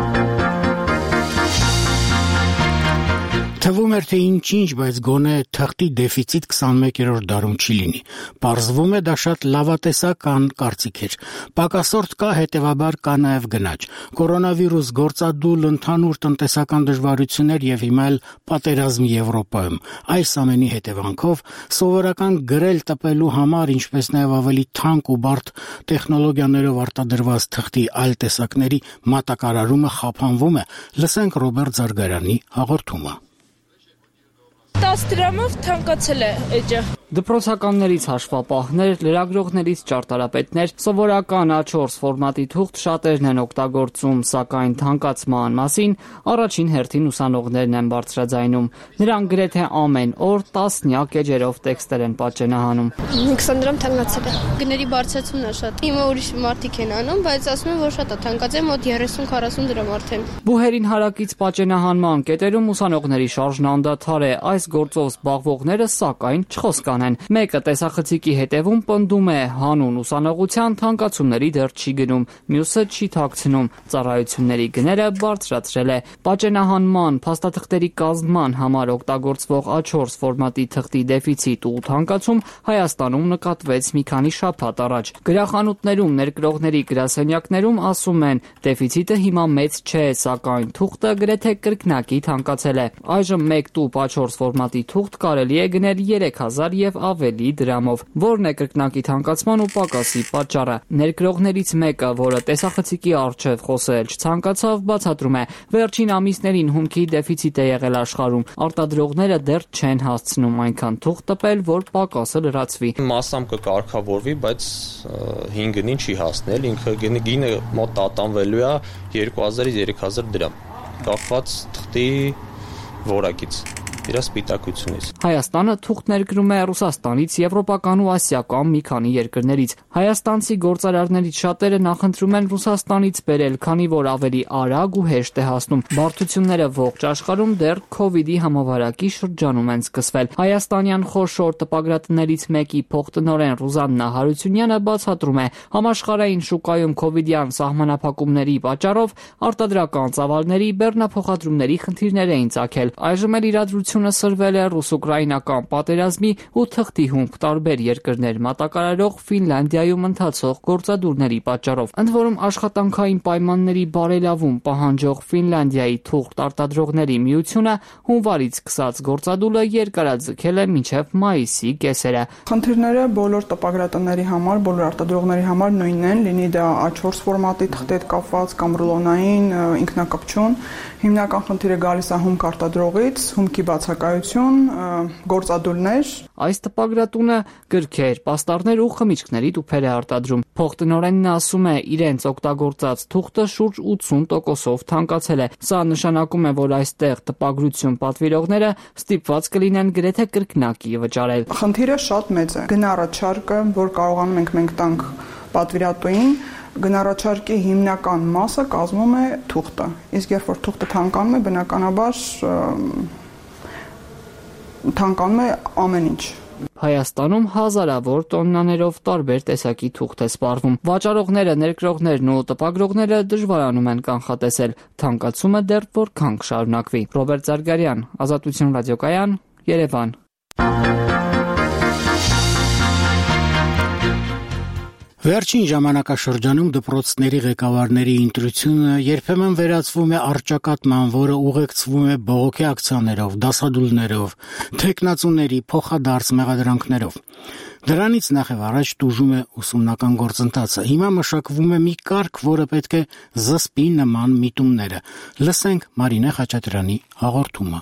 A: Թվում էր, թե ինչ-ինչ, բայց գոնե թղթի դեֆիցիտ 21-րդ դարում չի լինի։ Պարզվում է, դա շատ լավատեսական կարծիք էր։ Պակասորդ կա, հետևաբար կա նաև գնաճ։ Կորոնավիրուս, գործադուլ, ընդհանուր տնտեսական դժվարություններ եւ հիմա էլ պատերազմ Եվրոպայում։ Այս ամենի հետևանքով սովորական գրել տպելու համար, ինչպես նաև ավելի թանկ ու բարդ տեխնոլոգիաներով արտադրված թղթի այլ տեսակների մատակարարումը խափանվում է։ Լսենք Ռոբերտ Զարգարյանի հաղորդումը։
X: 10 դրամով թանկացել է էջը։
Y: Դպրոցականներից հաշվապահներ, լրագրողներից ճարտարապետներ, սովորական A4 ֆորմատի թուղթ շատերն են օգտագործում, սակայն թանկացման մասին առաջին հերթին ուսանողներն են բարձրաձայնում։ Նրանք գրեթե ամեն օր տասնյակ էջերով տեքստեր են պատճենահանում։
X: 20 դրամ թանկացել է։ Գների բարձրացումն է շատ։ Հիմա ուրիշ մարդիկ են անում, բայց ասում են, որ շատ է թանկացել, մոտ 30-40 դրամ արդեն։
Y: Բուհերին հարակից պատճենահանման կետերում ուսանողների շարժն անդադար է։ Այս գործով զբաղվողները սակայն չխոսկանեն։ Մեկը տեսախցիկի հետևում պնդում է հանուն ուսանողության թանկացումների դեռ չի գնում, մյուսը չի թաքցնում, ծառայությունների գները բարձրացրել է։ Պատճենահանման, փաստաթղթերի կազմման համար օգտագործվող A4 ֆորմատի թղթի դեֆիցիտ ու թանկացում Հայաստանում նկատվեց մի քանի շաբաթ առաջ։ Գրախանութներում, ներկրողների գրասենյակներում ասում են, դեֆիցիտը հիմա մեծ չէ, սակայն թուղթը գրեթե կրկնակի թանկացել է։ Այժմ մեկ տուփ A4 ֆորմատի թուղթ կարելի է գնել 3000 եւ ավելի դրամով, որն է կրկնակի թանկացման ու պակասի պատճառը։ Ներկրողներից մեկը, որը տեսախցիկի առջև խոսել չցանկացավ, բացատրում է. վերջին ամիսներին հումքի դեֆիցիտ է եղել աշխարհում։ Արտադրողները դեռ չեն հասցնում այնքան թուղթ տպել, որ պակասը լրացվի։
Z: Մասամբ կկարգավորվի, բայց 5 գնին չի հասնել, ինքը գինը մոտ տատանվելու է 2000-ից 3000 դրամ, կախված թղթի որակից։ իր սպիտակությունից։
Y: Հայաստանը թուղթ ներկրում է Ռուսաստանից, Եվրոպական ու ասիական մի քանի երկրներից։ Հայաստանցի գործարարներից շատերը նախընտրում են Ռուսաստանից բերել, քանի որ ավելի արագ ու հեշտ է հասնում։ Բարդությունները ողջ աշխարհում դեռ COVID-ի համավարակի շրջանում են սկսվել։ Հայաստանյան խոշոր տպագրատներից մեկի փոխտնօրեն Ռուզաննա Հարությունյանը բացատրում է, համաշխարհային շուկայում COVID-յան սահմանափակումների պատճառով արտադրական ծավալների բեռնափոխադրումների խնդիրներ էին ծագել։ Այժմ էլ իրադրությունը սրվել է ռուս-ուկրաինական պատերազմի ու թղթի հումք տարբեր երկրներ մատակարարող Ֆինլանդիայում ընթացող գործադուլների պատճառով։ Ընդ որում աշխատանքային պայմանների բարելավում պահանջող Ֆինլանդիայի թուղթ արտադրողների միությունը հունվարից սկսած գործադուլը երկարաձգել է մինչև մայիսի կեսերը։
I: Խնդիրները բոլոր տպագրատների համար, բոլոր արտադրողների համար նույնն են, լինի դա A4 ֆորմատի թղթի հետ կապված կամ ռուլոնային ինքնակպչուն։ Հիմնական խնդիրը գալիս է հումք արտադրողից, հումքի բացակայություն, գործադուլներ։ Այս
Y: տպագրատունը գրքեր, պաստառներ ու խմիչքների տուփեր է արտադրում։ Փոխտնօրենն ասում է, իրենց օգտագործած թուղթը շուրջ 80%-ով թանկացել է։ Սա նշանակում է, որ այստեղ տպագրություն պատվիրողները ստիպված կլինեն գրեթե կրկնակի վճարել։
I: Խնդիրը շատ մեծ է։ Գնառաչարկը, որ կարողանում ենք մենք տանք պատվիրատուին, գնառաչարկի հիմնական մասը կազմում է թուղթը։ Իսկ երբ որ թուղթը թանկանում է, բնականաբար թանկանում է ամեն ինչ։
Y: Հայաստանում հազարավոր տոննաներով տարբեր տեսակի թուղթ է սպառվում։ Վաճառողները, ներկրողներն ու տպագրողները դժվարանում են կանխատեսել թանկացումը դեռ որքան կշարունակվի։ Ռոբերտ Զարգարյան, Ազատություն ռադիոկայան, Երևան։
A: Վերջին ժամանակաշրջանում դպրոցների ղեկավարների ընտրությունը երբեմն վերածվում է առճակատման, որը ուղեկցվում է բողոքի ակցիաներով, դասադուլներով, թեկնածուների փոխադարձ մեղադրանքներով։ Դրանից նախևառաջ տուժում է ուսումնական գործընթացը։ Հիմա մշակվում է մի կարգ, որը պետք է զսպի նման միտումները։ Լսենք Մարինե Խաչատրյանի հաղորդումը։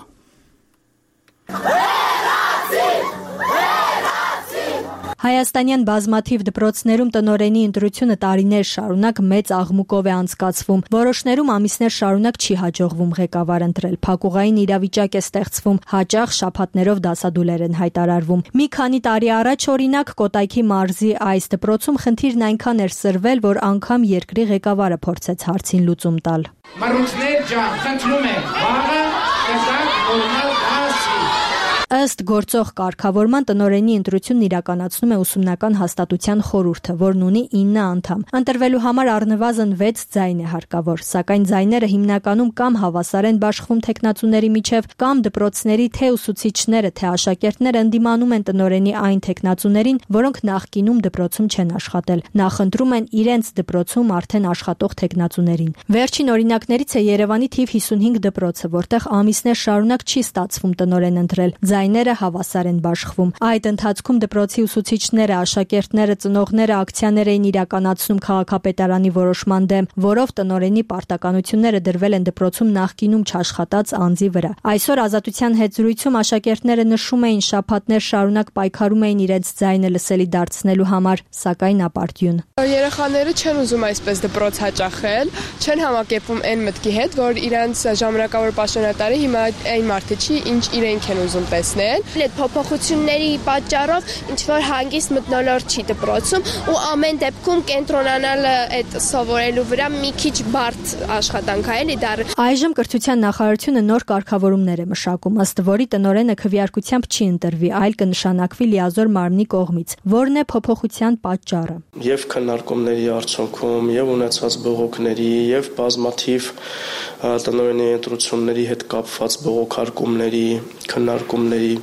N: Հայաստանյան բազմաթիվ դպրոցներում տնօրենի ընտրությունը տարիներ շարունակ մեծ աղմուկով է անցկացվում։ Որոշներում ամիսներ շարունակ չի հաջողվում ղեկավար ընտրել։ Փակուղային իրավիճակ է ստեղծվում, հաճախ շաբաթներով դասադուլեր են հայտարարվում։ Մի քանի տարի առաջ, օրինակ, Կոտայքի մարզի այս դպրոցում խնդիրն այնքան էր սրվել, որ անգամ երկրի ղեկավարը փորձեց հարցին լուծում տալ։
T: Մարուչներ ջան, խնդրում եմ, վաղը կզակ նորմալ դասի։
N: Ըստ գործող կարգավորման տնօրենի ընտրությունն իրականացնում է ուսումնական հաստատության խորհուրդը, որն ունի 9 անդամ։ Ընտրվելու համար առնվազն 6 ձայն է հարկավոր, սակայն ձայները հիմնականում կամ հավասար են բաշխվում թեկնածուների միջև, կամ դպրոցների թե ուսուցիչները, թե աշակերտները ընդդիմանում են տնօրենի այն թեկնածուներին, որոնք նախկինում դպրոցում չեն աշխատել, նախընտրում են իրենց դպրոցում արդեն աշխատող թեկնածուներին։ Վերջին օրինակներից է Երևանի թիվ 55 դպրոցը, որտեղ ամիսներ շարունակ չի ստացվում տնօրեն ընտրել։ Ձայները հավասար են բաշխվում։ Այդ ընթացքում դպրոցի ուսուցիչները, աշակերտները, ծնողները ակցիաներ էին իրականացնում քաղաքապետարանի որոշման դեմ, որով տնօրենի պարտականությունները դրվել են դպրոցում նախկինում չաշխատած անձի վրա։ Այսօր Ազատության հետ զրույցում աշակերտները նշում էին շաբաթներ շարունակ պայքարում էին իրենց ձայնը լսելի դարձնելու համար, սակայն ապարդյուն։
J: Երեխաները չեն ուզում այսպես դպրոց հաճախել, չեն համակերպվում այն մտքի հետ, որ իրենց ժամանակավոր պաշտոնատարը հիմա այն մարդը չի, ինչ իրենք են ուզում տեսնել։
X: Այդ փոփոխությունների պատճառով ինչ որ հանգիստ մթնոլորտ չի դպրոցում ու ամեն դեպքում կենտրոնանալը այդ սովորելու վրա մի քիչ բարդ աշխատանք է, էլի դա։
N: Այժմ կրթության նախարարությունը նոր կարգավորումներ է մշակում, ըստ որի տնօրենը քվեարկությամբ չի ընտրվի, այլ կնշանակվի լիազոր մարմնի կողմից։ Որն է փոփոխության պատճառը։
K: Եվ քննարկումների արդյունքում, եւ ունեցած բողոքների, եւ բազմաթիվ տնօրենի ընտրությունների հետ կապված բողոքարկումների, քննարկումների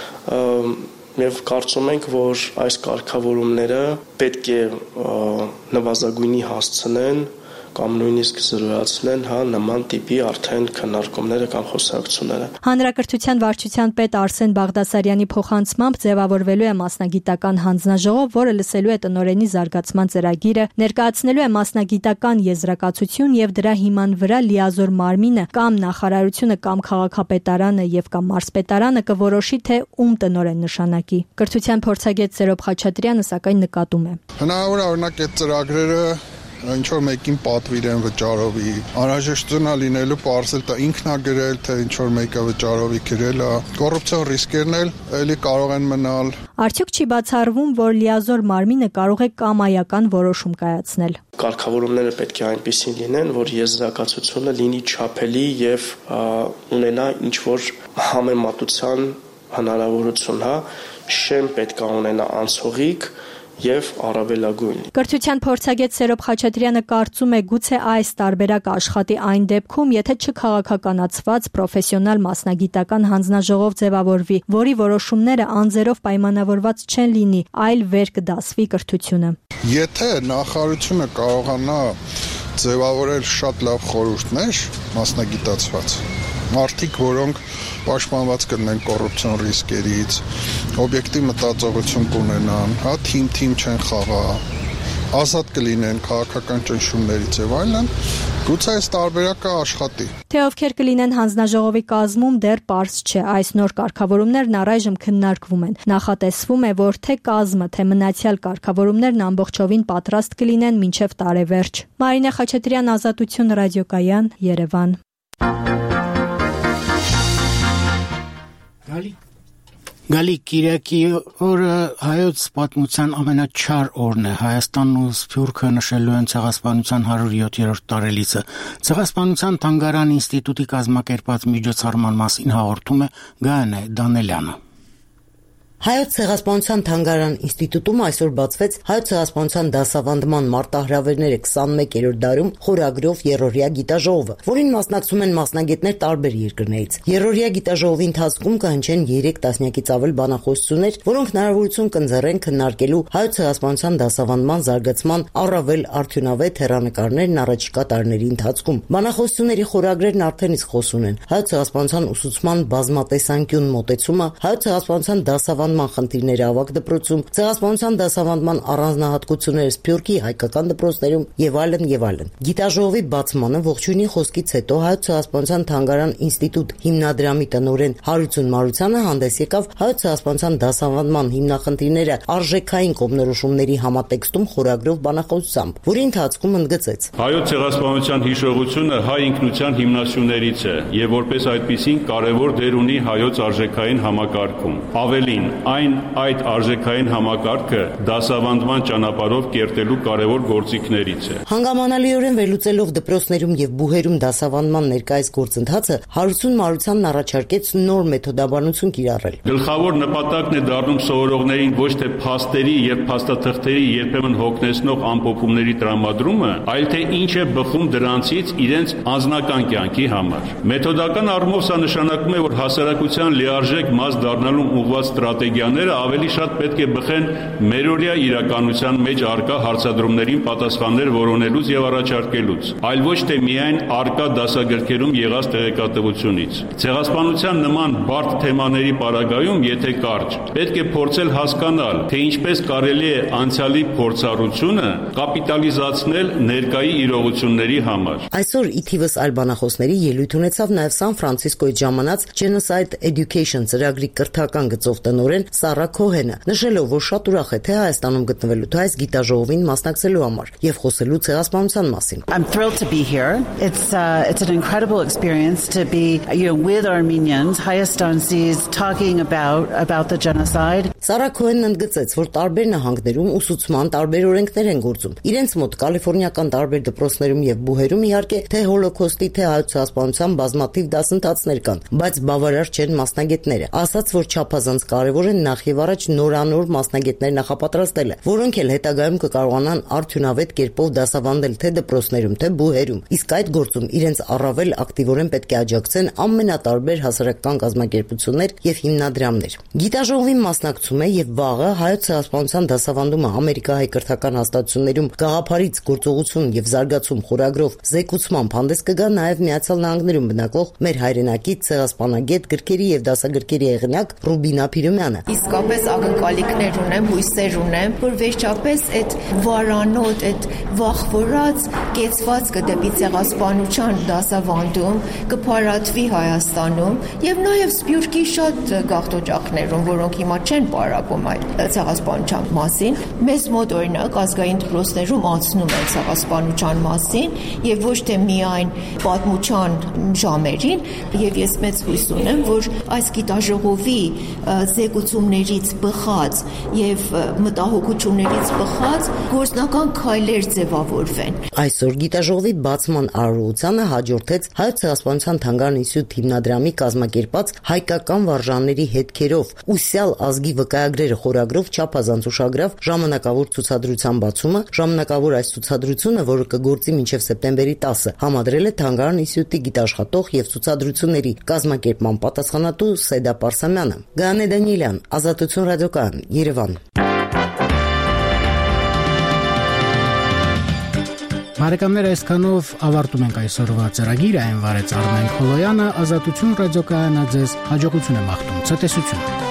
K: եւ կարծում ենք, որ այս կարգավորումները պետք է նվազագույնի հասցնեն կամ նույնիսկ զրոյացնեն նման տիպի արդեն քննարկումները կամ խոսակցությունները։
N: Հանրակրթության վարչության պետ Արսեն Բաղդասարյանի փոխանցմամբ ձևավորվելու է մասնագիտական հանձնաժողով, որը լսելու է տնօրենի զարգացման ծրագիրը, ներկայացնելու է մասնագիտական եզրակացություն եւ դրա հիման վրա լիազոր մարմինը կամ նախարարությունը կամ քաղաքապետարանը եւ կամ մարզպետարանը կորոշի, թե ում տնօրեն նշանակի։ Կրթության փորձագետ Սերոբ Խաչատրյանը սակայն նկատում է.
L: Հնարավոր է օրինակ այդ ծրագրերը ինչ որ մեկին պատվիր են վճարովի։ Անհրաժեշտություն է լինելու պարզել դա ինքն է գրել, թե ինչ որ մեկը վճարովի գրել է։ Կոռուպցիոն ռիսկերն էլ էլի կարող են մնալ։
M: Արդյոք չի բացառվում, որ լիազոր մարմինը կարող է կամայական որոշում կայացնել։
K: Կարգավորումները պետք է այնպիսին լինեն, որ եզրակացությունը լինի չափելի եւ ունենա ինչ որ համեմատության հնարավորություն, շեմ պետք է ունենա անցողիկ եւ առավելագույն։
M: Կրթության փորձագետ Սերոբ Խաչատրյանը կարծում է, գուցե այս տարբերակը աշխատի այն դեպքում, եթե չքաղաքականացված պրոֆեսիոնալ մասնագիտական հանձնաժողով ձևավորվի, որի որոշումները անձերով պայմանավորված չեն լինի, այլ վեր կդասվի կրթությունը։
L: Եթե նախարարությունը կարողանա ձևավորել շատ լավ խորհուրդներ մասնագիտացված, մարդիկ, որոնք պաշտպանված կլինեն կոռուպցիոն ռիսկերից, օբյեկտիվ մտածողություն կունենան, թիմ չեն խաղա, ազատ կլինեն քաղաքական ճնշումներից եւ այլն, գուցե այս տարբերակը աշխատի։
M: Թե ովքեր կլինեն հանձնաժողովի կազմում դեռ պարզ չէ, այս նոր կարգավորումներն առայժմ քննարկվում են։ Նախատեսվում է, որ թե կազմը, թե մնացյալ կարգավորումներն ամբողջովին պատրաստ կլինեն մինչև տարեվերջ։ Մարինե Խաչատրյան, Ազատություն, Ռադիոկայան, Երևան։
A: Գալի Կիրակի օրը հայոց պատմության ամենաչար օրն է։ Հայաստանն ու Սփյուռքը նշելու են ցեղասպանության 107-րդ տարելիցը։ Ցեղասպանության թանգարան ինստիտուտի կազմակերպած միջոցառման մասին հաղորդում է Գայանե Դանելյանը։
O: Հայոց ցեղասպանության թանգարան ինստիտուտում այսօր բացվեց Հայոց ցեղասպանության դասավանդման մարտահրավերները 21-րդ դարում խորագրով երրորդյա գիտաժողովը, որին մասնակցում են մասնագետներ տարբեր երկրներից։ Երրորդյա գիտաժողովի ընթացքում կհնչեն 3 տասնյակից ավել բանախոսություններ, որոնք հնարավորություն կընձեռեն քննարկելու Հայոց ցեղասպանության դասավանդման զարգացման առավել արդյունավետ հեռանկարներն առաջիկա տարիների ընթացքում։ Բանախոսությունների խորագրերն արդեն իսկ խոսուն են։ Հայոց ցեղասպանության ուսուցման բազմատեսանկյուն մոտեցումը, Հայոց ցեղասպանության դասավանդման խնդիրները ավագ դպրոցում, ցեղասպանության դասավանդման առանձնահատկությունները Սփյուռքի հայկական դպրոցներում եւ այլն եւ այլն։ Գիտաժողովի բացմանը ողջույնի խոսքից հետո Հայոց ցեղասպանության թանգարան ինստիտուտ հիմնադրամի տնօրեն Հարություն Մարությանը հանդես եկավ Հայոց ցեղասպանության դասավանդման հիմնախնդիրները արժեքային կողմնորոշումների համատեքստում խորագրով բանախոսությամբ, որի ընթացքում ընդգծեց.
P: Հայոց ցեղասպանության հիշողությունը հայ ինքնության հիմնասյուներից է եւ որպես այդպիսին կարեւոր դեր ունի հայոց արժեքային համակարգում։ Ավելին, այդ արժեքային համակարգը դասավանդման ճանապարհով կերտելու կարևոր գործիքներից է։
O: Հանգամանալիորեն վերլուծելով դպրոցներում եւ բուհերում դասավանդման ներկայիս գործընթացը, Հարություն Մարությանն առաջարկեց նոր մեթոդաբանություն կիրառել։
P: Գլխավոր նպատակն է դառնում սովորողներին ոչ թե փաստերի եւ փաստաթղթերի երբեմն հոգնեցնող ամփոփումների տրամադրումը, այլ թե ինչ է բխում դրանցից իրենց անձնական կյանքի համար։ Մեթոդական առումով սա նշանակում է, որ հասարակության լիարժեք մաս դառնալու ուղղված ստրատեգիաները ավելի շատ պետք է բխեն մերօրյա իրականության մեջ առկա հարցադրումներին պատասխաններ որոնելուց եւ առաջարկելուց, այլ ոչ թե միայն առկա դասագրքերում եղած տեղեկատվությունից։ Ցեղասպանության նման բարդ թեմաների պարագայում, եթե կարճ, պետք է փորձել հասկանալ, թե ինչպես կարելի է անցյալի փորձառությունը կապիտալիզացնել ներկայի իրողությունների համար։
O: Այսօր ի թիվս այլ բանախոսների ելույթ ունեցավ նաեւ Սան Ֆրանցիսկոյի ժամանած Genocide Education ծրագրի կրթական գծով տնօրեն Սարա Քոհենը, նշելով, որ շատ ուրախ է թե Հայաստանում գտնվելու, թե այս գիտաժողովին մասնակցելու համար եւ խոսելու ցեղասպանության մասին։
R: I'm thrilled to be here. It's an incredible experience to be with Armenians, Հայաստանցիս talking about the genocide.
O: Սարա Քոհենն ընդգծեց, որ տարբեր նահանգներում ուսուցման տարբեր օրենքներ են գործում։ Իրենց մոտ կալիֆոռնիական տարբեր դպրոցներում եւ բուհերում իհարկե թե հոլոկոստի, թե հայոց ցեղասպանության բազմաթիվ դասընթացներ կան, բայց բավարար չեն մասնագետները։ Ասաց, որ չափազանց կարևոր է նախ եւ առաջ նորանոր մասնագետներ նախապատրաստելը, որոնք էլ հետագայում կկարողանան արդյունավետ կերպով դասավանդել թե դպրոցներում, թե բուհերում։ Իսկ այդ գործում իրենց առավել ակտիվորեն պետք է աջակցեն ամենատարբեր հասարակական կազմակերպություններ եւ հիմնադրամներ։ Գիտաժողովին մասնակցում է եւ վաղը Հայոց ցեղասպանության դասավանդումը Ամերիկահայ կրթական հաստատություններում գաղափարից գործողություն եւ զարգացում խորագրով զեկուցմամբ հանդես կգա նաեւ Միացյալ Նահանգներում բնակվող մեր հայրենակի ցեղասպանագետ գրքերի եւ դասագրքերի հեղինակ Ռուբինա Փիրումյանը։ Պարսամյանը։
D: Իսկապես ակնկալիքներ ունեմ, հույսեր ունեմ, որ վերջապես այդ վարանոտ, այդ վախվորած կեցվածքը դեպի ցեղասպանության դասավանդում կփարատվի Հայաստանում եւ նաեւ Սփյուռքի շատ գաղթօջախներում, որոնք հիմա չեն պարապում այդ ցեղասպանության մասին։ Մեզ մոտ օրինակ ազգային դպրոցներում անցնում է ցեղասպանության մասին եւ ոչ թե միայն պատմության ժամերին, եւ ես մեծ հույս ունեմ, որ այս գիտաժողովի զեկուցումներից բխած եւ մտահոգություններից բխած գործնական քայլեր ձևավորվեն։
O: Այսօր գիտաժողովի բացման արարողությանը հաջորդեց Հայոց ցեղասպանության թանգարան ինստիտուտ հիմնադրամի կազմակերպած հայկական վարժանների հետքերով ուսյալ ազգի վկայագրերը խորագրով չափազանց ուշագրավ ժամանակավոր ցուցադրության բացումը։ Ժամանակավոր այս ցուցադրությունը, որը կգործի մինչև սեպտեմբերի 10-ը, համադրել է թանգարան ինստիտուտի գիտաշխատող եւ ցուցադրությունների կազմակերպման պատասխանատու Սեդա Պարսամյանը։ Գանե Դանիելյան, Ազատություն ռադիոկայան, Երևան։
A: Բարեկամներ, այսքանով ավարտում ենք այսօրվա ծրագիրը, այն վարեց Արմեն Խոլոյանը, Ազատություն ռադիոկայանը ձեզ հաջողություն է մաղթում, ցտեսություն։